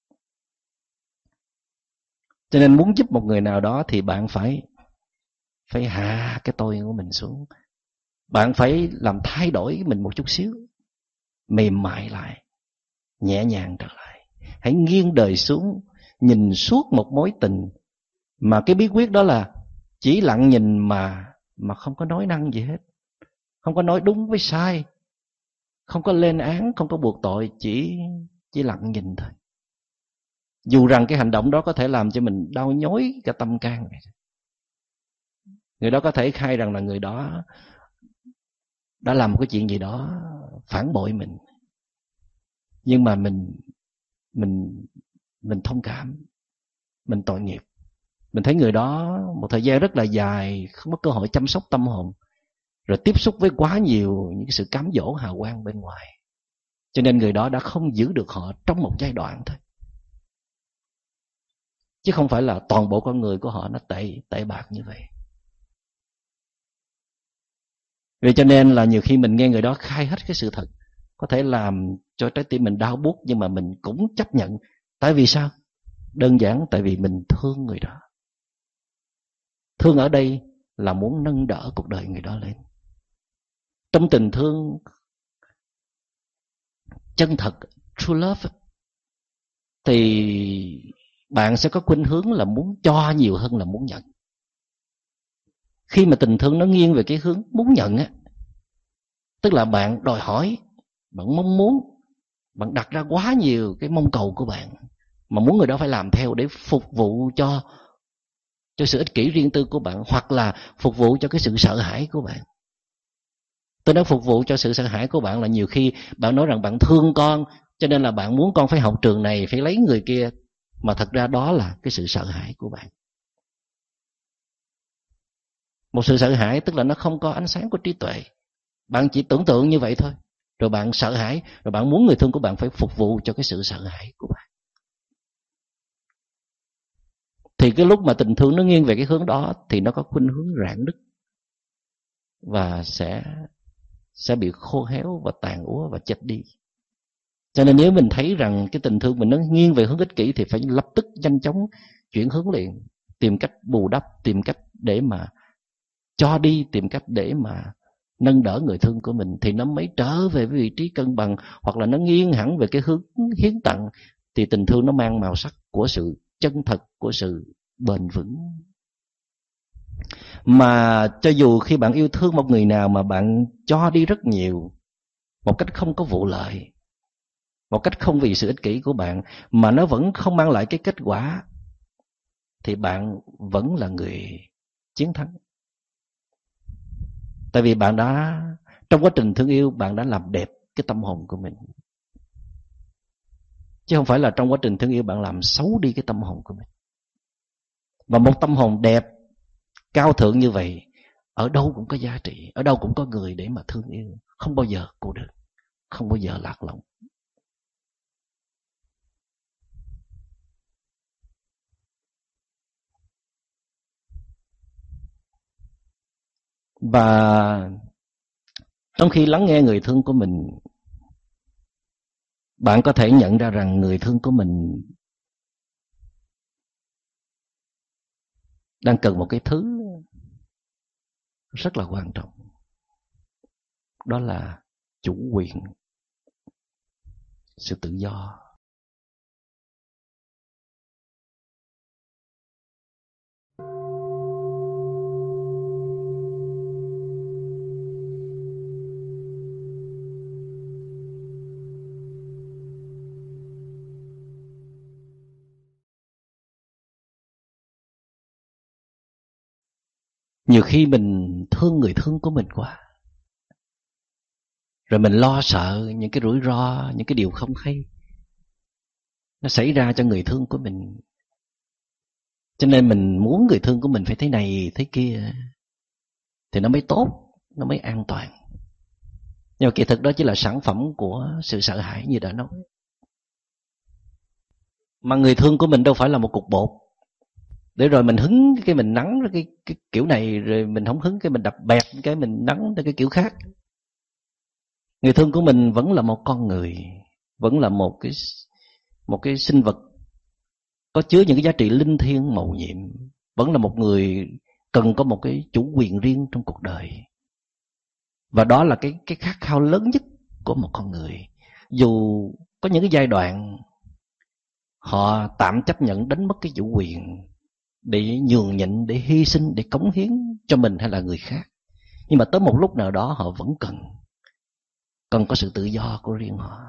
Cho nên muốn giúp một người nào đó thì bạn phải hạ cái tôi của mình xuống. Bạn phải làm thay đổi mình một chút xíu, mềm mại lại, nhẹ nhàng trở lại. Hãy nghiêng đời xuống, nhìn suốt một mối tình. Mà cái bí quyết đó là chỉ lặng nhìn mà không có nói năng gì hết, không có nói đúng với sai, không có lên án, không có buộc tội, chỉ lặng nhìn thôi. Dù rằng cái hành động đó có thể làm cho mình đau nhói cả tâm can. Người đó có thể khai rằng là người đó đã làm một cái chuyện gì đó phản bội mình, nhưng mà mình thông cảm, mình tội nghiệp. Mình thấy người đó một thời gian rất là dài không có cơ hội chăm sóc tâm hồn, rồi tiếp xúc với quá nhiều những sự cám dỗ hào quang bên ngoài, cho nên người đó đã không giữ được họ trong một giai đoạn thôi. Chứ không phải là toàn bộ con người của họ nó tệ bạc như vậy. Vì cho nên là nhiều khi mình nghe người đó khai hết cái sự thật, có thể làm cho trái tim mình đau buốt, nhưng mà mình cũng chấp nhận. Tại vì sao? Đơn giản tại vì mình thương người đó. Thương ở đây là muốn nâng đỡ cuộc đời người đó lên. Trong tình thương chân thật, true love, thì bạn sẽ có khuynh hướng là muốn cho nhiều hơn là muốn nhận. Khi mà tình thương nó nghiêng về cái hướng muốn nhận á, tức là bạn đòi hỏi, bạn mong muốn, bạn đặt ra quá nhiều cái mong cầu của bạn, mà muốn người đó phải làm theo để phục vụ cho sự ích kỷ riêng tư của bạn, hoặc là phục vụ cho cái sự sợ hãi của bạn. Tôi nói phục vụ cho sự sợ hãi của bạn là nhiều khi bạn nói rằng bạn thương con, cho nên là bạn muốn con phải học trường này, phải lấy người kia, mà thật ra đó là cái sự sợ hãi của bạn. Một sự sợ hãi tức là nó không có ánh sáng của trí tuệ. Bạn chỉ tưởng tượng như vậy thôi. rồi bạn sợ hãi, rồi bạn muốn người thương của bạn phải phục vụ cho cái sự sợ hãi của bạn. Thì cái lúc mà tình thương nó nghiêng về cái hướng đó thì nó có khuynh hướng rạn nứt và sẽ bị khô héo và tàn úa và chết đi. Cho nên nếu mình thấy rằng cái tình thương mình nó nghiêng về hướng ích kỷ thì phải lập tức nhanh chóng chuyển hướng liền, tìm cách bù đắp, tìm cách để mà cho đi, tìm cách để mà nâng đỡ người thương của mình thì nó mới trở về với vị trí cân bằng. Hoặc là nó nghiêng hẳn về cái hướng hiến tặng thì tình thương nó mang màu sắc của sự chân thật, của sự bền vững. Mà cho dù khi bạn yêu thương một người nào mà bạn cho đi rất nhiều, một cách không có vụ lợi, một cách không vì sự ích kỷ của bạn, mà nó vẫn không mang lại cái kết quả, thì bạn vẫn là người chiến thắng. Tại vì bạn đã, trong quá trình thương yêu, bạn đã làm đẹp cái tâm hồn của mình. Chứ không phải là trong quá trình thương yêu bạn làm xấu đi cái tâm hồn của mình. Và một tâm hồn đẹp, cao thượng như vậy, ở đâu cũng có giá trị, ở đâu cũng có người để mà thương yêu. Không bao giờ cô đơn, không bao giờ lạc lõng. Và trong khi lắng nghe người thương của mình, bạn có thể nhận ra rằng người thương của mình đang cần một cái thứ rất là quan trọng. Đó là chủ quyền, sự tự do. Nhiều khi mình thương người thương của mình quá, rồi mình lo sợ những cái rủi ro, những cái điều không hay nó xảy ra cho người thương của mình. Cho nên mình muốn người thương của mình phải thế này, thế kia, thì nó mới tốt, nó mới an toàn. Nhưng mà kỳ thực đó chỉ là sản phẩm của sự sợ hãi như đã nói. Mà người thương của mình đâu phải là một cục bột, để rồi mình hứng cái mình nắng cái kiểu này, rồi mình không hứng cái mình đập bẹp cái mình nắng cái kiểu khác. Người thương của mình vẫn là một con người, vẫn là một cái sinh vật có chứa những cái giá trị linh thiêng mầu nhiệm, vẫn là một người cần có một cái chủ quyền riêng trong cuộc đời. Và đó là cái khát khao lớn nhất của một con người. Dù có những cái giai đoạn họ tạm chấp nhận đánh mất cái chủ quyền để nhường nhịn, để hy sinh, để cống hiến cho mình hay là người khác, nhưng mà tới một lúc nào đó họ vẫn cần có sự tự do của riêng họ.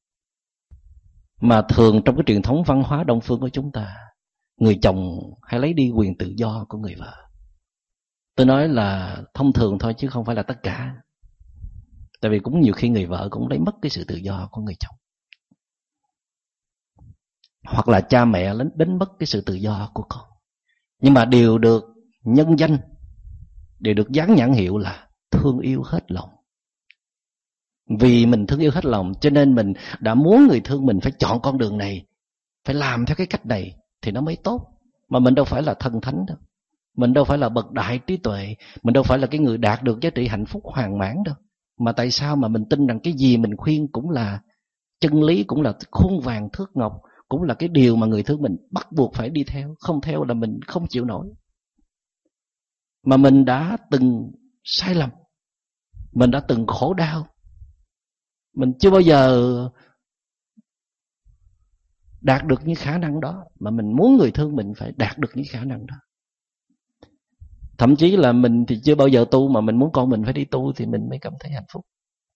Mà thường trong cái truyền thống văn hóa Đông phương của chúng ta, người chồng hay lấy đi quyền tự do của người vợ. Tôi nói là thông thường thôi chứ không phải là tất cả. Tại vì cũng nhiều khi người vợ cũng lấy mất cái sự tự do của người chồng. Hoặc là cha mẹ đánh mất cái sự tự do của con. Nhưng mà đều được nhân danh, đều được dán nhãn hiệu là thương yêu hết lòng. Vì mình thương yêu hết lòng cho nên mình đã muốn người thương mình phải chọn con đường này, phải làm theo cái cách này thì nó mới tốt. Mà mình đâu phải là thần thánh đâu, mình đâu phải là bậc đại trí tuệ, mình đâu phải là cái người đạt được giá trị hạnh phúc hoàn mãn đâu. Mà tại sao mà mình tin rằng cái gì mình khuyên cũng là chân lý, cũng là khuôn vàng thước ngọc, cũng là cái điều mà người thương mình bắt buộc phải đi theo, không theo là mình không chịu nổi. Mà mình đã từng sai lầm, mình đã từng khổ đau, mình chưa bao giờ đạt được những khả năng đó, mà mình muốn người thương mình phải đạt được những khả năng đó. Thậm chí là mình thì chưa bao giờ tu, mà mình muốn con mình phải đi tu thì mình mới cảm thấy hạnh phúc.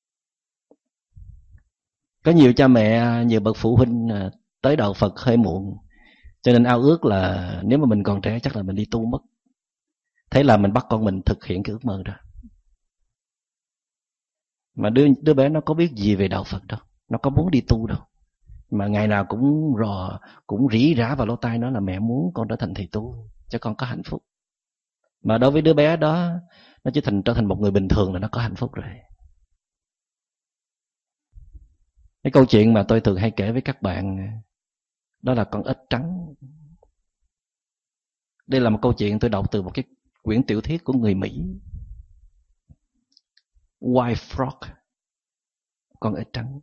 Có nhiều cha mẹ, nhiều bậc phụ huynh tới đạo Phật hơi muộn, cho nên ao ước là nếu mà mình còn trẻ chắc là mình đi tu mất. Thế là mình bắt con mình thực hiện cái ước mơ đó. Mà đứa bé nó có biết gì về đạo Phật đâu, nó có muốn đi tu đâu, mà ngày nào cũng rỉ rả vào lỗ tai nó là mẹ muốn con trở thành thầy tu cho con có hạnh phúc. Mà đối với đứa bé đó, nó chỉ trở thành một người bình thường là nó có hạnh phúc rồi. Cái câu chuyện mà tôi thường hay kể với các bạn đó là con ếch trắng. Đây là một câu chuyện tôi đọc từ một cái quyển tiểu thuyết của người Mỹ. White Frog, con ếch trắng.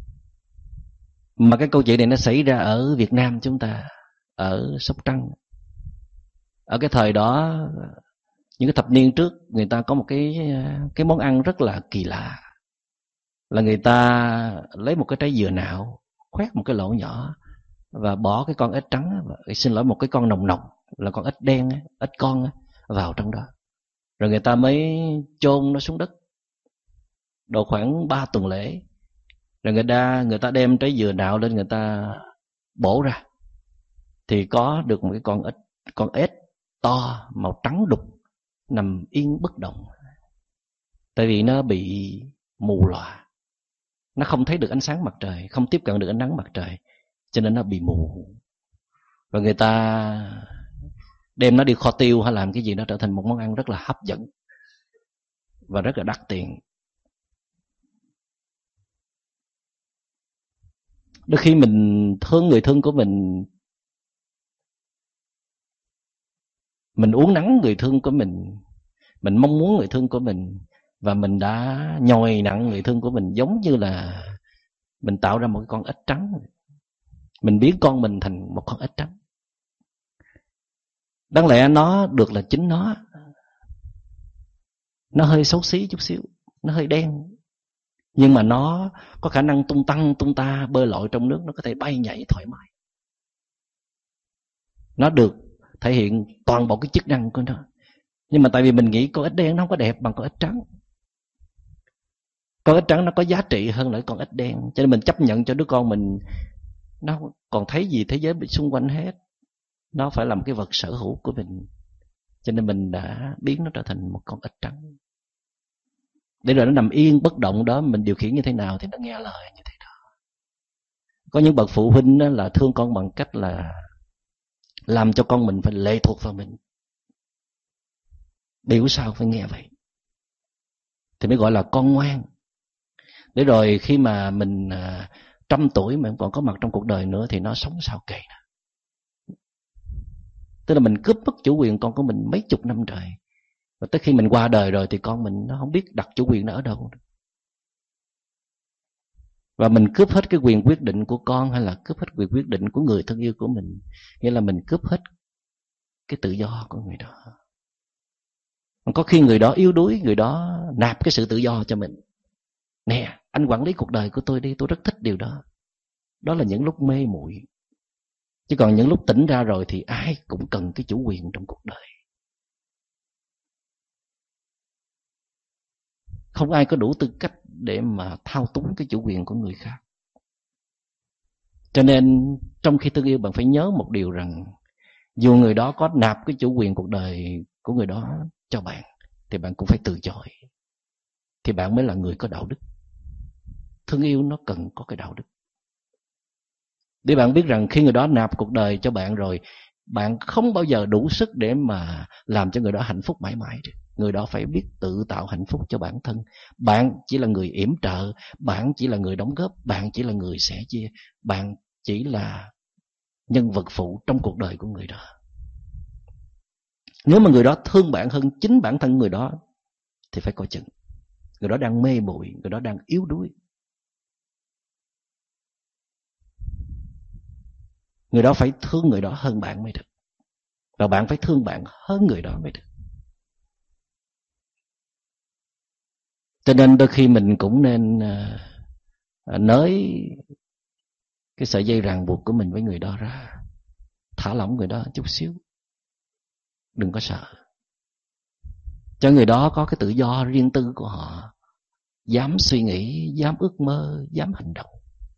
Mà cái câu chuyện này nó xảy ra ở Việt Nam chúng ta, ở Sóc Trăng. Ở cái thời đó, những cái thập niên trước, người ta có một cái món ăn rất là kỳ lạ. Là người ta lấy một cái trái dừa nạo, khoét một cái lỗ nhỏ và bỏ cái con ếch trắng, xin lỗi, một cái con nồng nọc là con ếch đen, ếch con vào trong đó. Rồi người ta mới chôn nó xuống đất độ khoảng 3 tuần lễ. Rồi người ta đem trái dừa nạo lên, người ta bổ ra thì có được một cái con ếch to màu trắng đục nằm yên bất động. Tại vì nó bị mù lòa, nó không thấy được ánh sáng mặt trời, không tiếp cận được ánh nắng mặt trời, cho nên nó bị mù. Và người ta đem nó đi kho tiêu hay làm cái gì đó, trở thành một món ăn rất là hấp dẫn và rất là đắt tiền. Đôi khi mình thương người thương của mình uốn nắn người thương của mình mong muốn người thương của mình, và mình đã nhồi nặng người thương của mình, giống như là mình tạo ra một cái con ếch trắng. Mình biến con mình thành một con ếch trắng. Đáng lẽ nó được là chính nó hơi xấu xí chút xíu, nó hơi đen, nhưng mà nó có khả năng tung tăng tung ta, bơi lội trong nước, nó có thể bay nhảy thoải mái. Nó được thể hiện toàn bộ cái chức năng của nó. Nhưng mà tại vì mình nghĩ con ếch đen nó không có đẹp bằng con ếch trắng. Con ếch trắng nó có giá trị hơn là con ếch đen, cho nên mình chấp nhận cho đứa con mình nó còn thấy gì thế giới xung quanh hết. Nó phải là một cái vật sở hữu của mình, cho nên mình đã biến nó trở thành một con ếch trắng. Để rồi nó nằm yên bất động đó, mình điều khiển như thế nào thì nó nghe lời như thế đó. Có những bậc phụ huynh đó là thương con bằng cách là làm cho con mình phải lệ thuộc vào mình. Biểu sao phải nghe vậy thì mới gọi là con ngoan. Để rồi khi mà mình 100 tuổi mà còn có mặt trong cuộc đời nữa thì nó sống sao kệ nè. Tức là mình cướp mất chủ quyền con của mình mấy chục năm trời, và tới khi mình qua đời rồi thì con mình nó không biết đặt chủ quyền nó ở đâu. Và mình cướp hết cái quyền quyết định của con, hay là cướp hết quyền quyết định của người thân yêu của mình, nghĩa là mình cướp hết cái tự do của người đó. Có khi người đó yếu đuối, người đó nạp cái sự tự do cho mình. Nè, anh quản lý cuộc đời của tôi đi, tôi rất thích điều đó. Đó là những lúc mê muội. Chứ còn những lúc tỉnh ra rồi thì ai cũng cần cái chủ quyền trong cuộc đời. Không ai có đủ tư cách để mà thao túng cái chủ quyền của người khác. Cho nên trong khi thương yêu, bạn phải nhớ một điều rằng dù người đó có nạp cái chủ quyền cuộc đời của người đó cho bạn, thì bạn cũng phải từ chối. Thì bạn mới là người có đạo đức. Thương yêu nó cần có cái đạo đức. Để bạn biết rằng khi người đó nạp cuộc đời cho bạn rồi, bạn không bao giờ đủ sức để mà làm cho người đó hạnh phúc mãi mãi. Người đó phải biết tự tạo hạnh phúc cho bản thân. Bạn chỉ là người yểm trợ, bạn chỉ là người đóng góp, bạn chỉ là người sẻ chia, bạn chỉ là nhân vật phụ trong cuộc đời của người đó. Nếu mà người đó thương bạn hơn chính bản thân người đó thì phải coi chừng. Người đó đang mê muội, người đó đang yếu đuối. Người đó phải thương người đó hơn bạn mới được. Và bạn phải thương bạn hơn người đó mới được. Cho nên đôi khi mình cũng nên nới cái sợi dây ràng buộc của mình với người đó ra. Thả lỏng người đó chút xíu. Đừng có sợ. Cho người đó có cái tự do riêng tư của họ. Dám suy nghĩ, dám ước mơ, dám hành động.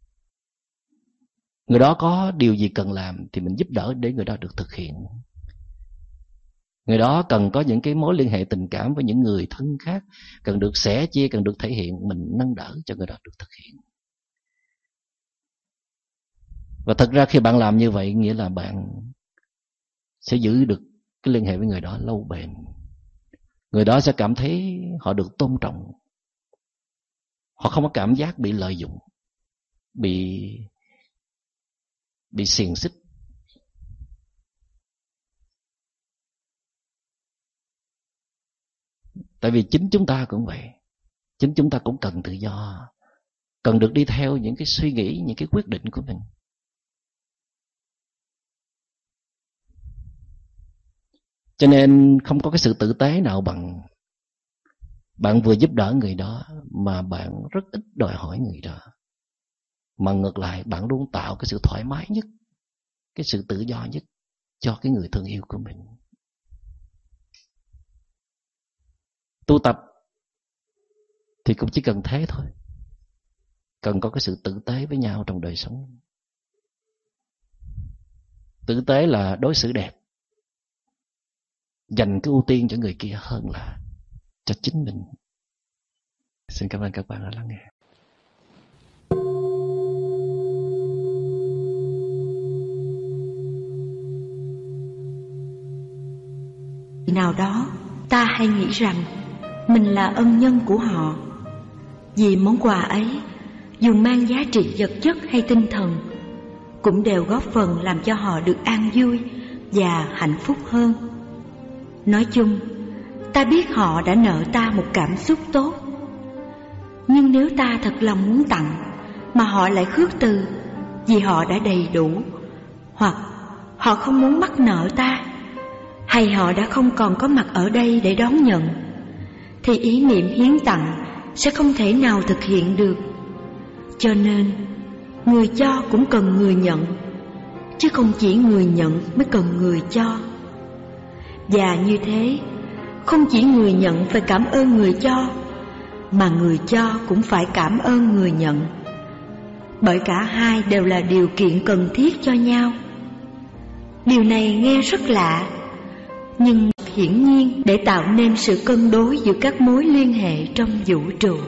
Người đó có điều gì cần làm thì mình giúp đỡ để người đó được thực hiện. Người đó cần có những cái mối liên hệ tình cảm với những người thân khác, cần được sẻ chia, cần được thể hiện, mình nâng đỡ cho người đó được thực hiện. Và thật ra khi bạn làm như vậy, nghĩa là bạn sẽ giữ được cái liên hệ với người đó lâu bền. Người đó sẽ cảm thấy họ được tôn trọng. Họ không có cảm giác bị lợi dụng. bị xiềng xích. Tại vì chính chúng ta cũng vậy. Chính chúng ta cũng cần tự do, cần được đi theo những cái suy nghĩ, những cái quyết định của mình. Cho nên không có cái sự tử tế nào bằng bạn vừa giúp đỡ người đó mà bạn rất ít đòi hỏi người đó. Mà ngược lại bạn luôn tạo cái sự thoải mái nhất, cái sự tự do nhất cho cái người thương yêu của mình. Tu tập thì cũng chỉ cần thế thôi. Cần có cái sự tử tế với nhau trong đời sống. Tử tế là đối xử đẹp, dành cái ưu tiên cho người kia hơn là cho chính mình. Xin cảm ơn các bạn đã lắng nghe. Nào đó ta hay nghĩ rằng mình là ân nhân của họ, vì món quà ấy dù mang giá trị vật chất hay tinh thần cũng đều góp phần làm cho họ được an vui và hạnh phúc hơn. Nói chung, ta biết họ đã nợ ta một cảm xúc tốt. Nhưng nếu ta thật lòng muốn tặng mà họ lại khước từ vì họ đã đầy đủ, hoặc họ không muốn mắc nợ ta, hay họ đã không còn có mặt ở đây để đón nhận, thì ý niệm hiến tặng sẽ không thể nào thực hiện được. Cho nên người cho cũng cần người nhận, chứ không chỉ người nhận mới cần người cho. Và như thế, không chỉ người nhận phải cảm ơn người cho, mà người cho cũng phải cảm ơn người nhận, bởi cả hai đều là điều kiện cần thiết cho nhau. Điều này nghe rất lạ, nhưng hiển nhiên để tạo nên sự cân đối giữa các mối liên hệ trong vũ trụ.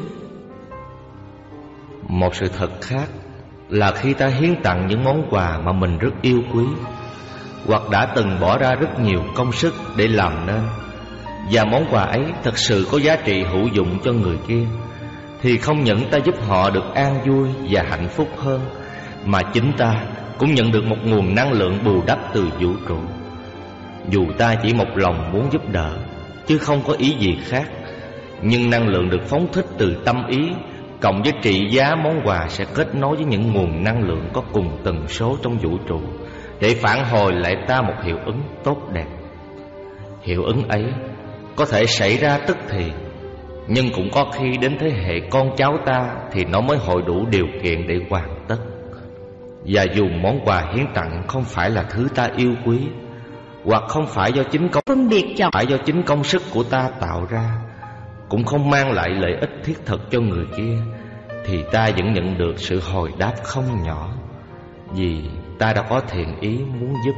Một sự thật khác là khi ta hiến tặng những món quà mà mình rất yêu quý, hoặc đã từng bỏ ra rất nhiều công sức để làm nên, và món quà ấy thật sự có giá trị hữu dụng cho người kia, thì không những ta giúp họ được an vui và hạnh phúc hơn, mà chính ta cũng nhận được một nguồn năng lượng bù đắp từ vũ trụ. Dù ta chỉ một lòng muốn giúp đỡ, chứ không có ý gì khác, nhưng năng lượng được phóng thích từ tâm ý cộng với trị giá món quà sẽ kết nối với những nguồn năng lượng có cùng tần số trong vũ trụ, để phản hồi lại ta một hiệu ứng tốt đẹp. Hiệu ứng ấy có thể xảy ra tức thì, nhưng cũng có khi đến thế hệ con cháu ta thì nó mới hội đủ điều kiện để hoàn tất. Và dù món quà hiến tặng không phải là thứ ta yêu quý, hoặc không phải do chính công sức của ta tạo ra, cũng không mang lại lợi ích thiết thực cho người kia, thì ta vẫn nhận được sự hồi đáp không nhỏ, vì ta đã có thiện ý muốn giúp.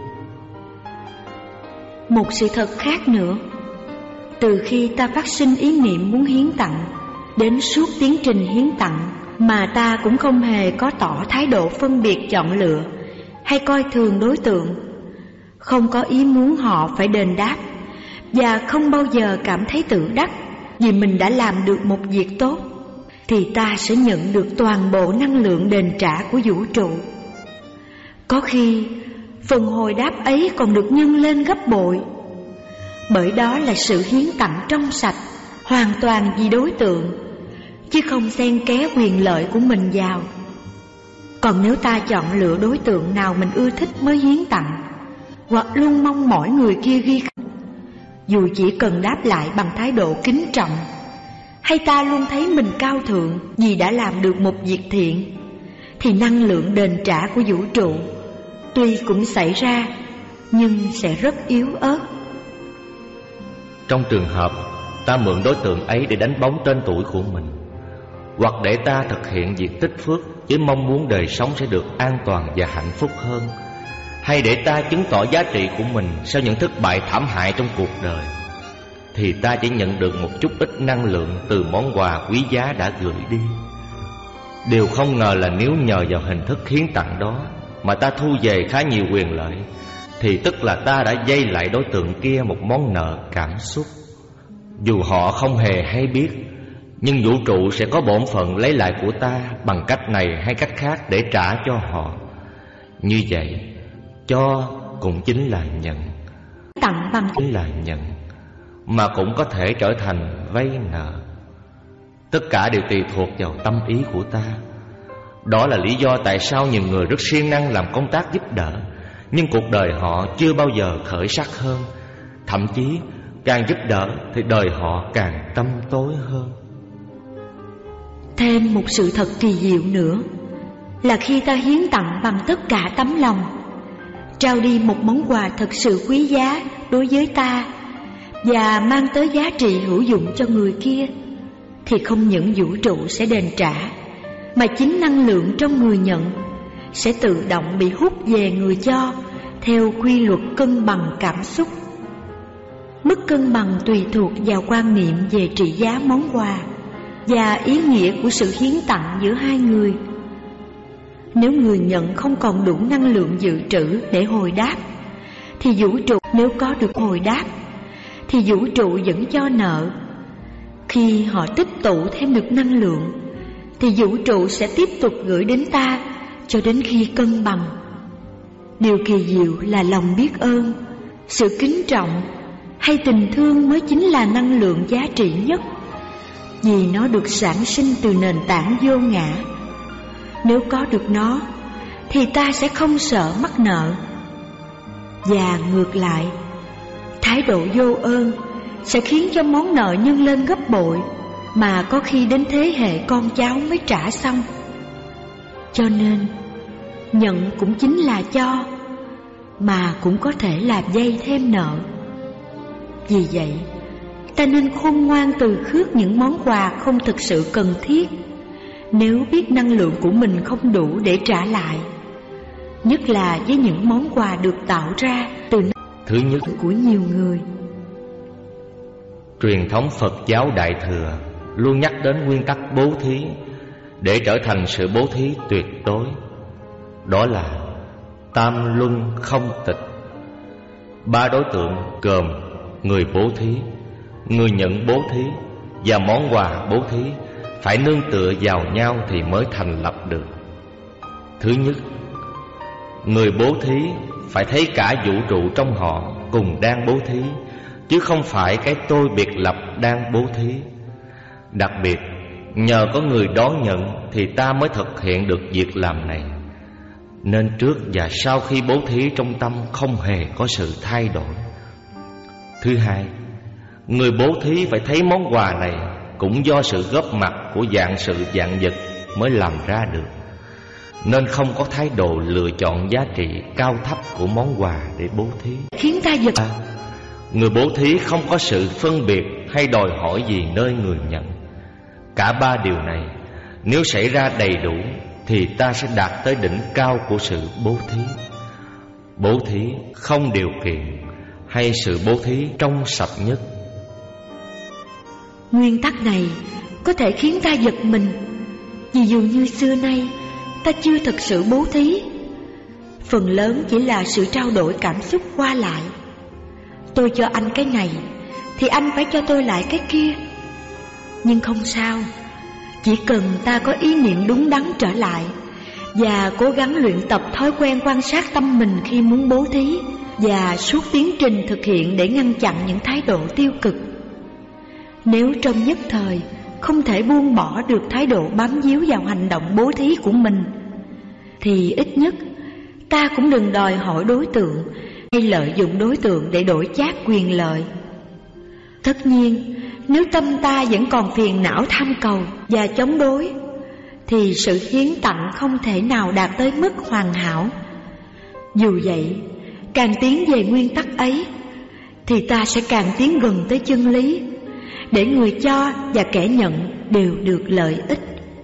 Một sự thật khác nữa, từ khi ta phát sinh ý niệm muốn hiến tặng đến suốt tiến trình hiến tặng, mà ta cũng không hề có tỏ thái độ phân biệt chọn lựa hay coi thường đối tượng, không có ý muốn họ phải đền đáp, và không bao giờ cảm thấy tự đắc vì mình đã làm được một việc tốt, thì ta sẽ nhận được toàn bộ năng lượng đền trả của vũ trụ. Có khi phần hồi đáp ấy còn được nhân lên gấp bội, bởi đó là sự hiến tặng trong sạch, hoàn toàn vì đối tượng, chứ không xen ké quyền lợi của mình vào. Còn nếu ta chọn lựa đối tượng nào mình ưa thích mới hiến tặng, hoặc luôn mong mỏi người kia ghi khắc, dù chỉ cần đáp lại bằng thái độ kính trọng, hay ta luôn thấy mình cao thượng vì đã làm được một việc thiện, thì năng lượng đền trả của vũ trụ tuy cũng xảy ra, nhưng sẽ rất yếu ớt. Trong trường hợp ta mượn đối tượng ấy để đánh bóng tên tuổi của mình, hoặc để ta thực hiện việc tích phước với mong muốn đời sống sẽ được an toàn và hạnh phúc hơn, hay để ta chứng tỏ giá trị của mình sau những thất bại thảm hại trong cuộc đời, thì ta chỉ nhận được một chút ít năng lượng từ món quà quý giá đã gửi đi. Điều không ngờ là nếu nhờ vào hình thức hiến tặng đó mà ta thu về khá nhiều quyền lợi, thì tức là ta đã dây lại đối tượng kia một món nợ cảm xúc. Dù họ không hề hay biết, Nhưng vũ trụ sẽ có bổn phận lấy lại của ta bằng cách này hay cách khác để trả cho họ. Như vậy, cho cũng chính là nhận, tặng bằng chính là nhận, mà cũng có thể trở thành vay nợ. Tất cả đều tùy thuộc vào tâm ý của ta. Đó là lý do tại sao nhiều người rất siêng năng làm công tác giúp đỡ, nhưng cuộc đời họ chưa bao giờ khởi sắc hơn. Thậm chí càng giúp đỡ thì đời họ càng tăm tối hơn. Thêm một sự thật kỳ diệu nữa là khi ta hiến tặng bằng tất cả tấm lòng, trao đi một món quà thật sự quý giá đối với ta và mang tới giá trị hữu dụng cho người kia, thì không những vũ trụ sẽ đền trả, mà chính năng lượng trong người nhận sẽ tự động bị hút về người cho theo quy luật cân bằng cảm xúc. Mức cân bằng tùy thuộc vào quan niệm về trị giá món quà và ý nghĩa của sự hiến tặng giữa hai người. Nếu người nhận không còn đủ năng lượng dự trữ để hồi đáp, thì vũ trụ nếu có được hồi đáp thì vũ trụ vẫn cho nợ. Khi họ tích tụ thêm được năng lượng thì vũ trụ sẽ tiếp tục gửi đến ta cho đến khi cân bằng. Điều kỳ diệu là lòng biết ơn, sự kính trọng hay tình thương mới chính là năng lượng giá trị nhất, vì nó được sản sinh từ nền tảng vô ngã. Nếu có được nó thì ta sẽ không sợ mắc nợ. Và ngược lại, thái độ vô ơn sẽ khiến cho món nợ nhân lên gấp bội, mà có khi đến thế hệ con cháu mới trả xong. Cho nên nhận cũng chính là cho, mà cũng có thể là dây thêm nợ. Vì vậy, ta nên khôn ngoan từ khước những món quà không thực sự cần thiết, nếu biết năng lượng của mình không đủ để trả lại, nhất là với những món quà được tạo ra từ thứ nhất của nhiều người. Truyền thống Phật giáo Đại Thừa luôn nhắc đến nguyên tắc bố thí để trở thành sự bố thí tuyệt đối. Đó là tam luân không tịch. 3 đối tượng gồm người bố thí, người nhận bố thí và món quà bố thí phải nương tựa vào nhau thì mới thành lập được. Thứ nhất, người bố thí phải thấy cả vũ trụ trong họ cùng đang bố thí, chứ không phải cái tôi biệt lập đang bố thí. Đặc biệt, nhờ có người đón nhận thì ta mới thực hiện được việc làm này. Nên trước và sau khi bố thí trong tâm không hề có sự thay đổi. Thứ hai, người bố thí phải thấy món quà này cũng do sự góp mặt của vạn sự vạn vật mới làm ra được, nên không có thái độ lựa chọn giá trị cao thấp của món quà để bố thí, khiến ta giật. Người bố thí không có sự phân biệt hay đòi hỏi gì nơi người nhận. Cả 3 điều này nếu xảy ra đầy đủ thì ta sẽ đạt tới đỉnh cao của sự bố thí. Bố thí không điều kiện, hay sự bố thí trong sạch nhất. Nguyên tắc này có thể khiến ta giật mình, vì dù như xưa nay ta chưa thực sự bố thí, phần lớn chỉ là sự trao đổi cảm xúc qua lại. Tôi cho anh cái này thì anh phải cho tôi lại cái kia. Nhưng không sao, chỉ cần ta có ý niệm đúng đắn trở lại và cố gắng luyện tập thói quen quan sát tâm mình khi muốn bố thí, và suốt tiến trình thực hiện để ngăn chặn những thái độ tiêu cực. Nếu trong nhất thời không thể buông bỏ được thái độ bám víu vào hành động bố thí của mình, thì ít nhất ta cũng đừng đòi hỏi đối tượng hay lợi dụng đối tượng để đổi chác quyền lợi. Tất nhiên, nếu tâm ta vẫn còn phiền não tham cầu và chống đối, thì sự hiến tặng không thể nào đạt tới mức hoàn hảo. Dù vậy, càng tiến về nguyên tắc ấy, thì ta sẽ càng tiến gần tới chân lý, để người cho và kẻ nhận đều được lợi ích.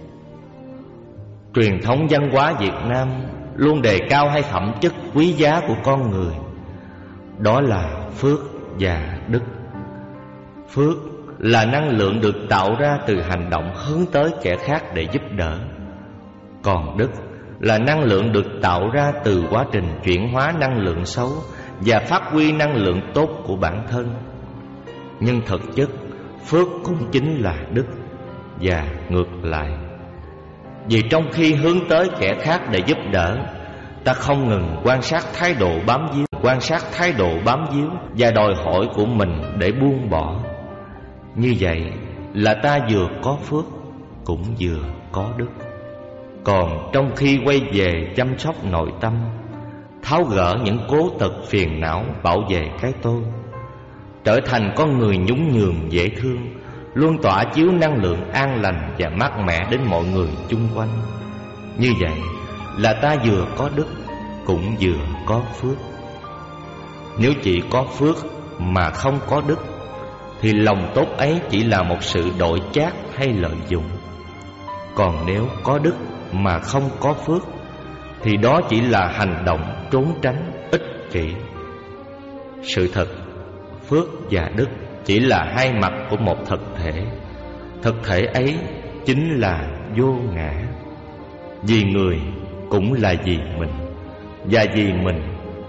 Truyền thống văn hóa Việt Nam luôn đề cao hai phẩm chất quý giá của con người, đó là phước và đức. Phước là năng lượng được tạo ra từ hành động hướng tới kẻ khác để giúp đỡ, còn đức là năng lượng được tạo ra từ quá trình chuyển hóa năng lượng xấu và phát huy năng lượng tốt của bản thân. Nhưng thực chất, phước cũng chính là đức. và ngược lại. Vì trong khi hướng tới kẻ khác để giúp đỡ, ta không ngừng quan sát thái độ bám víu và đòi hỏi của mình để buông bỏ. Như vậy là ta vừa có phước cũng vừa có đức. Còn trong khi quay về chăm sóc nội tâm, tháo gỡ những cố tật phiền não, bảo vệ cái tôi, trở thành con người nhún nhường dễ thương, luôn tỏa chiếu năng lượng an lành và mát mẻ đến mọi người chung quanh. Như vậy là ta vừa có đức cũng vừa có phước. Nếu chỉ có phước mà không có đức, thì lòng tốt ấy chỉ là một sự đổi chác hay lợi dụng. Còn nếu có đức mà không có phước, thì đó chỉ là hành động trốn tránh, ích kỷ. Sự thật, phước và đức chỉ là hai mặt của một thực thể. Thực thể ấy chính là vô ngã. Vì người cũng là vì mình, và vì mình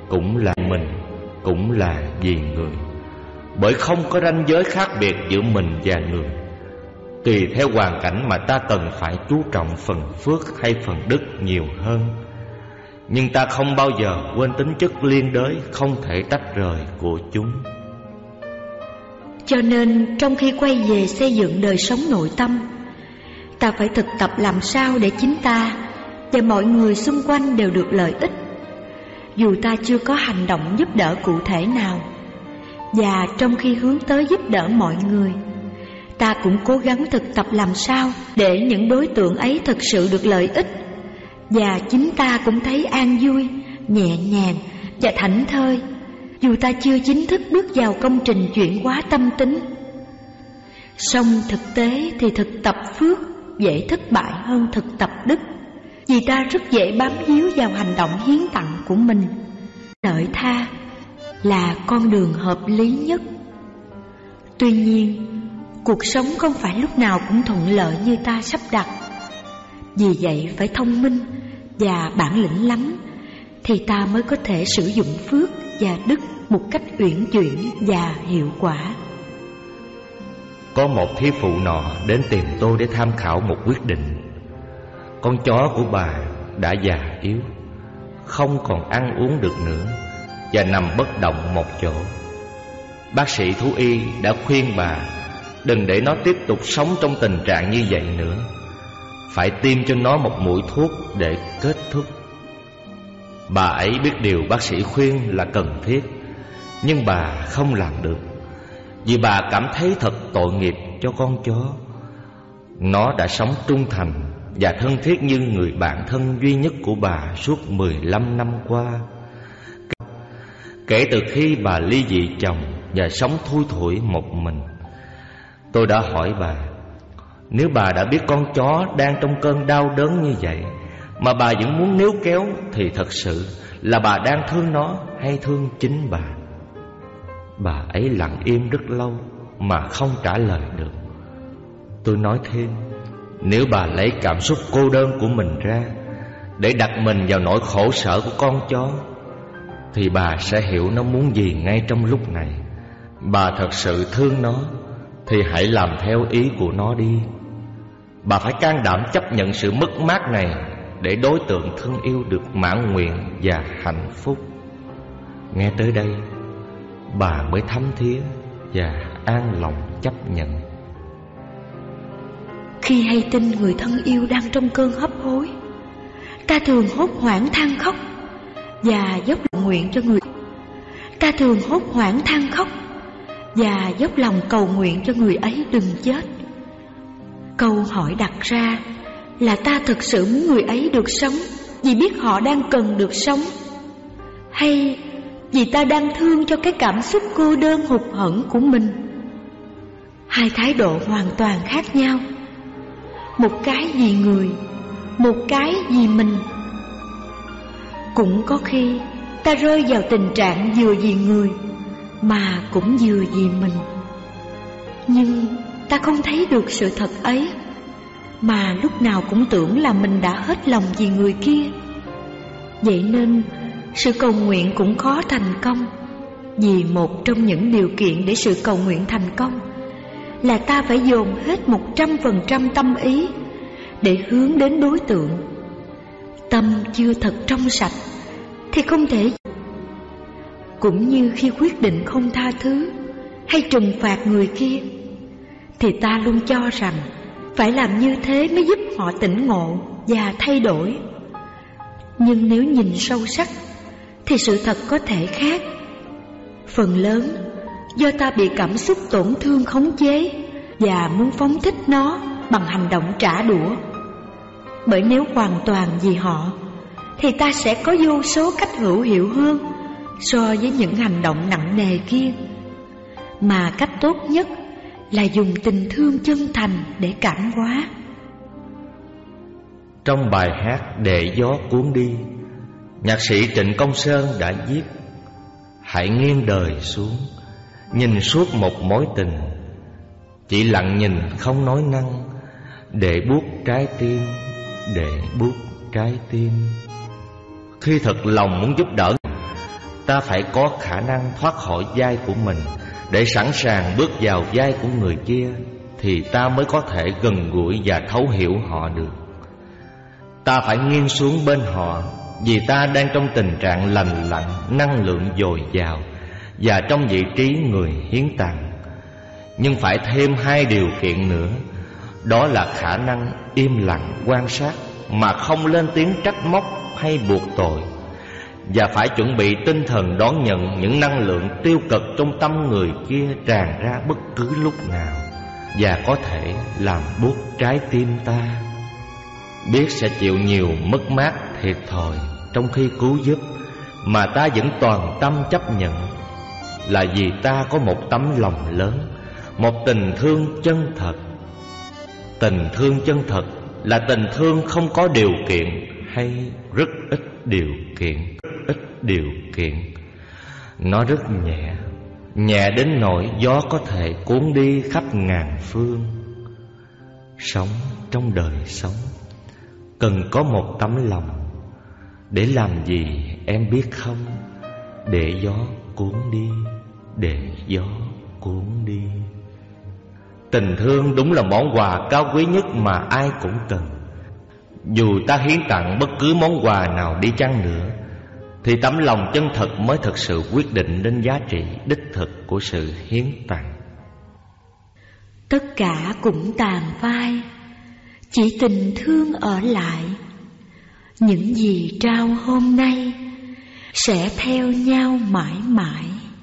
cũng là vì người. Bởi không có ranh giới khác biệt giữa mình và người. Tùy theo hoàn cảnh mà ta cần phải chú trọng phần phước hay phần đức nhiều hơn. Nhưng ta không bao giờ quên tính chất liên đới không thể tách rời của chúng. Cho nên trong khi quay về xây dựng đời sống nội tâm, ta phải thực tập làm sao để chính ta và mọi người xung quanh đều được lợi ích. Dù ta chưa có hành động giúp đỡ cụ thể nào, và trong khi hướng tới giúp đỡ mọi người, ta cũng cố gắng thực tập làm sao để những đối tượng ấy thực sự được lợi ích, và chính ta cũng thấy an vui, nhẹ nhàng và thảnh thơi, dù ta chưa chính thức bước vào công trình chuyển hóa tâm tính. Song thực tế thì thực tập phước dễ thất bại hơn thực tập đức, vì ta rất dễ bám víu vào hành động hiến tặng của mình. Lợi tha là con đường hợp lý nhất. Tuy nhiên, cuộc sống không phải lúc nào cũng thuận lợi như ta sắp đặt. Vì vậy phải thông minh và bản lĩnh lắm thì ta mới có thể sử dụng phước và đức một cách uyển chuyển và hiệu quả. Có một thí phụ nọ đến tìm tôi để tham khảo một quyết định. Con chó của bà đã già yếu, không còn ăn uống được nữa và nằm bất động một chỗ. Bác sĩ thú y đã khuyên bà đừng để nó tiếp tục sống trong tình trạng như vậy nữa, phải tiêm cho nó một mũi thuốc để kết thúc. Bà ấy biết điều bác sĩ khuyên là cần thiết, nhưng bà không làm được, vì bà cảm thấy thật tội nghiệp cho con chó. Nó đã sống trung thành và thân thiết như người bạn thân duy nhất của bà suốt 15 năm qua. Kể từ khi bà ly dị chồng và sống thui thủi một mình, tôi đã hỏi bà, nếu bà đã biết con chó đang trong cơn đau đớn như vậy mà bà vẫn muốn níu kéo, thì thật sự là bà đang thương nó hay thương chính bà? Bà ấy lặng im rất lâu mà không trả lời được. Tôi nói thêm, nếu bà lấy cảm xúc cô đơn của mình ra để đặt mình vào nỗi khổ sở của con chó, thì bà sẽ hiểu nó muốn gì ngay trong lúc này. Bà thật sự thương nó thì hãy làm theo ý của nó đi. Bà phải can đảm chấp nhận sự mất mát này để đối tượng thân yêu được mãn nguyện và hạnh phúc. Nghe tới đây, bà mới thấm thía và an lòng chấp nhận. Khi hay tin người thân yêu đang trong cơn hấp hối, ta thường hốt hoảng than khóc và dốc lòng nguyện cho người. Ta thường hốt hoảng than khóc và dốc lòng cầu nguyện cho người ấy đừng chết. Câu hỏi đặt ra là ta thực sự muốn người ấy được sống vì biết họ đang cần được sống, hay vì ta đang thương cho cái cảm xúc cô đơn hụt hẫng của mình? Hai thái độ hoàn toàn khác nhau. Một cái vì người, một cái vì mình. Cũng có khi ta rơi vào tình trạng vừa vì người mà cũng vừa vì mình. Nhưng ta không thấy được sự thật ấy, mà lúc nào cũng tưởng là mình đã hết lòng vì người kia. Vậy nên sự cầu nguyện cũng khó thành công, vì một trong những điều kiện để sự cầu nguyện thành công là ta phải dồn hết 100% tâm ý để hướng đến đối tượng. Tâm chưa thật trong sạch thì không thể. Cũng như khi quyết định không tha thứ hay trừng phạt người kia, thì ta luôn cho rằng phải làm như thế mới giúp họ tỉnh ngộ và thay đổi. Nhưng nếu nhìn sâu sắc thì sự thật có thể khác. Phần lớn do ta bị cảm xúc tổn thương khống chế và muốn phóng thích nó bằng hành động trả đũa. Bởi nếu hoàn toàn vì họ thì ta sẽ có vô số cách hữu hiệu hơn so với những hành động nặng nề kia. Mà cách tốt nhất là dùng tình thương chân thành để cảm hóa. Trong bài hát Để Gió Cuốn Đi, nhạc sĩ Trịnh Công Sơn đã viết: hãy nghiêng đời xuống, nhìn suốt một mối tình, chỉ lặng nhìn không nói năng, để buốt trái tim, để buốt trái tim. Khi thật lòng muốn giúp đỡ, ta phải có khả năng thoát khỏi vai của mình để sẵn sàng bước vào vai của người kia, thì ta mới có thể gần gũi và thấu hiểu họ được. Ta phải nghiêng xuống bên họ vì ta đang trong tình trạng lành lặn, năng lượng dồi dào và trong vị trí người hiến tặng. Nhưng phải thêm 2 điều kiện nữa, đó là khả năng im lặng quan sát mà không lên tiếng trách móc hay buộc tội, và phải chuẩn bị tinh thần đón nhận những năng lượng tiêu cực trong tâm người kia tràn ra bất cứ lúc nào, và có thể làm buốt trái tim ta. Biết sẽ chịu nhiều mất mát thiệt thòi trong khi cứu giúp, mà ta vẫn toàn tâm chấp nhận, là vì ta có một tấm lòng lớn, một tình thương chân thật. Tình thương chân thật là tình thương không có điều kiện hay rất ít điều kiện. Điều kiện. Nó rất nhẹ, nhẹ đến nỗi gió có thể cuốn đi khắp ngàn phương. Sống trong đời sống cần có một tấm lòng. Để làm gì em biết không? Để gió cuốn đi, để gió cuốn đi. Tình thương đúng là món quà cao quý nhất mà ai cũng cần. Dù ta hiến tặng bất cứ món quà nào đi chăng nữa, thì tấm lòng chân thật mới thực sự quyết định đến giá trị đích thực của sự hiến tặng. Tất cả cũng tàn phai, chỉ tình thương ở lại. Những gì trao hôm nay sẽ theo nhau mãi mãi.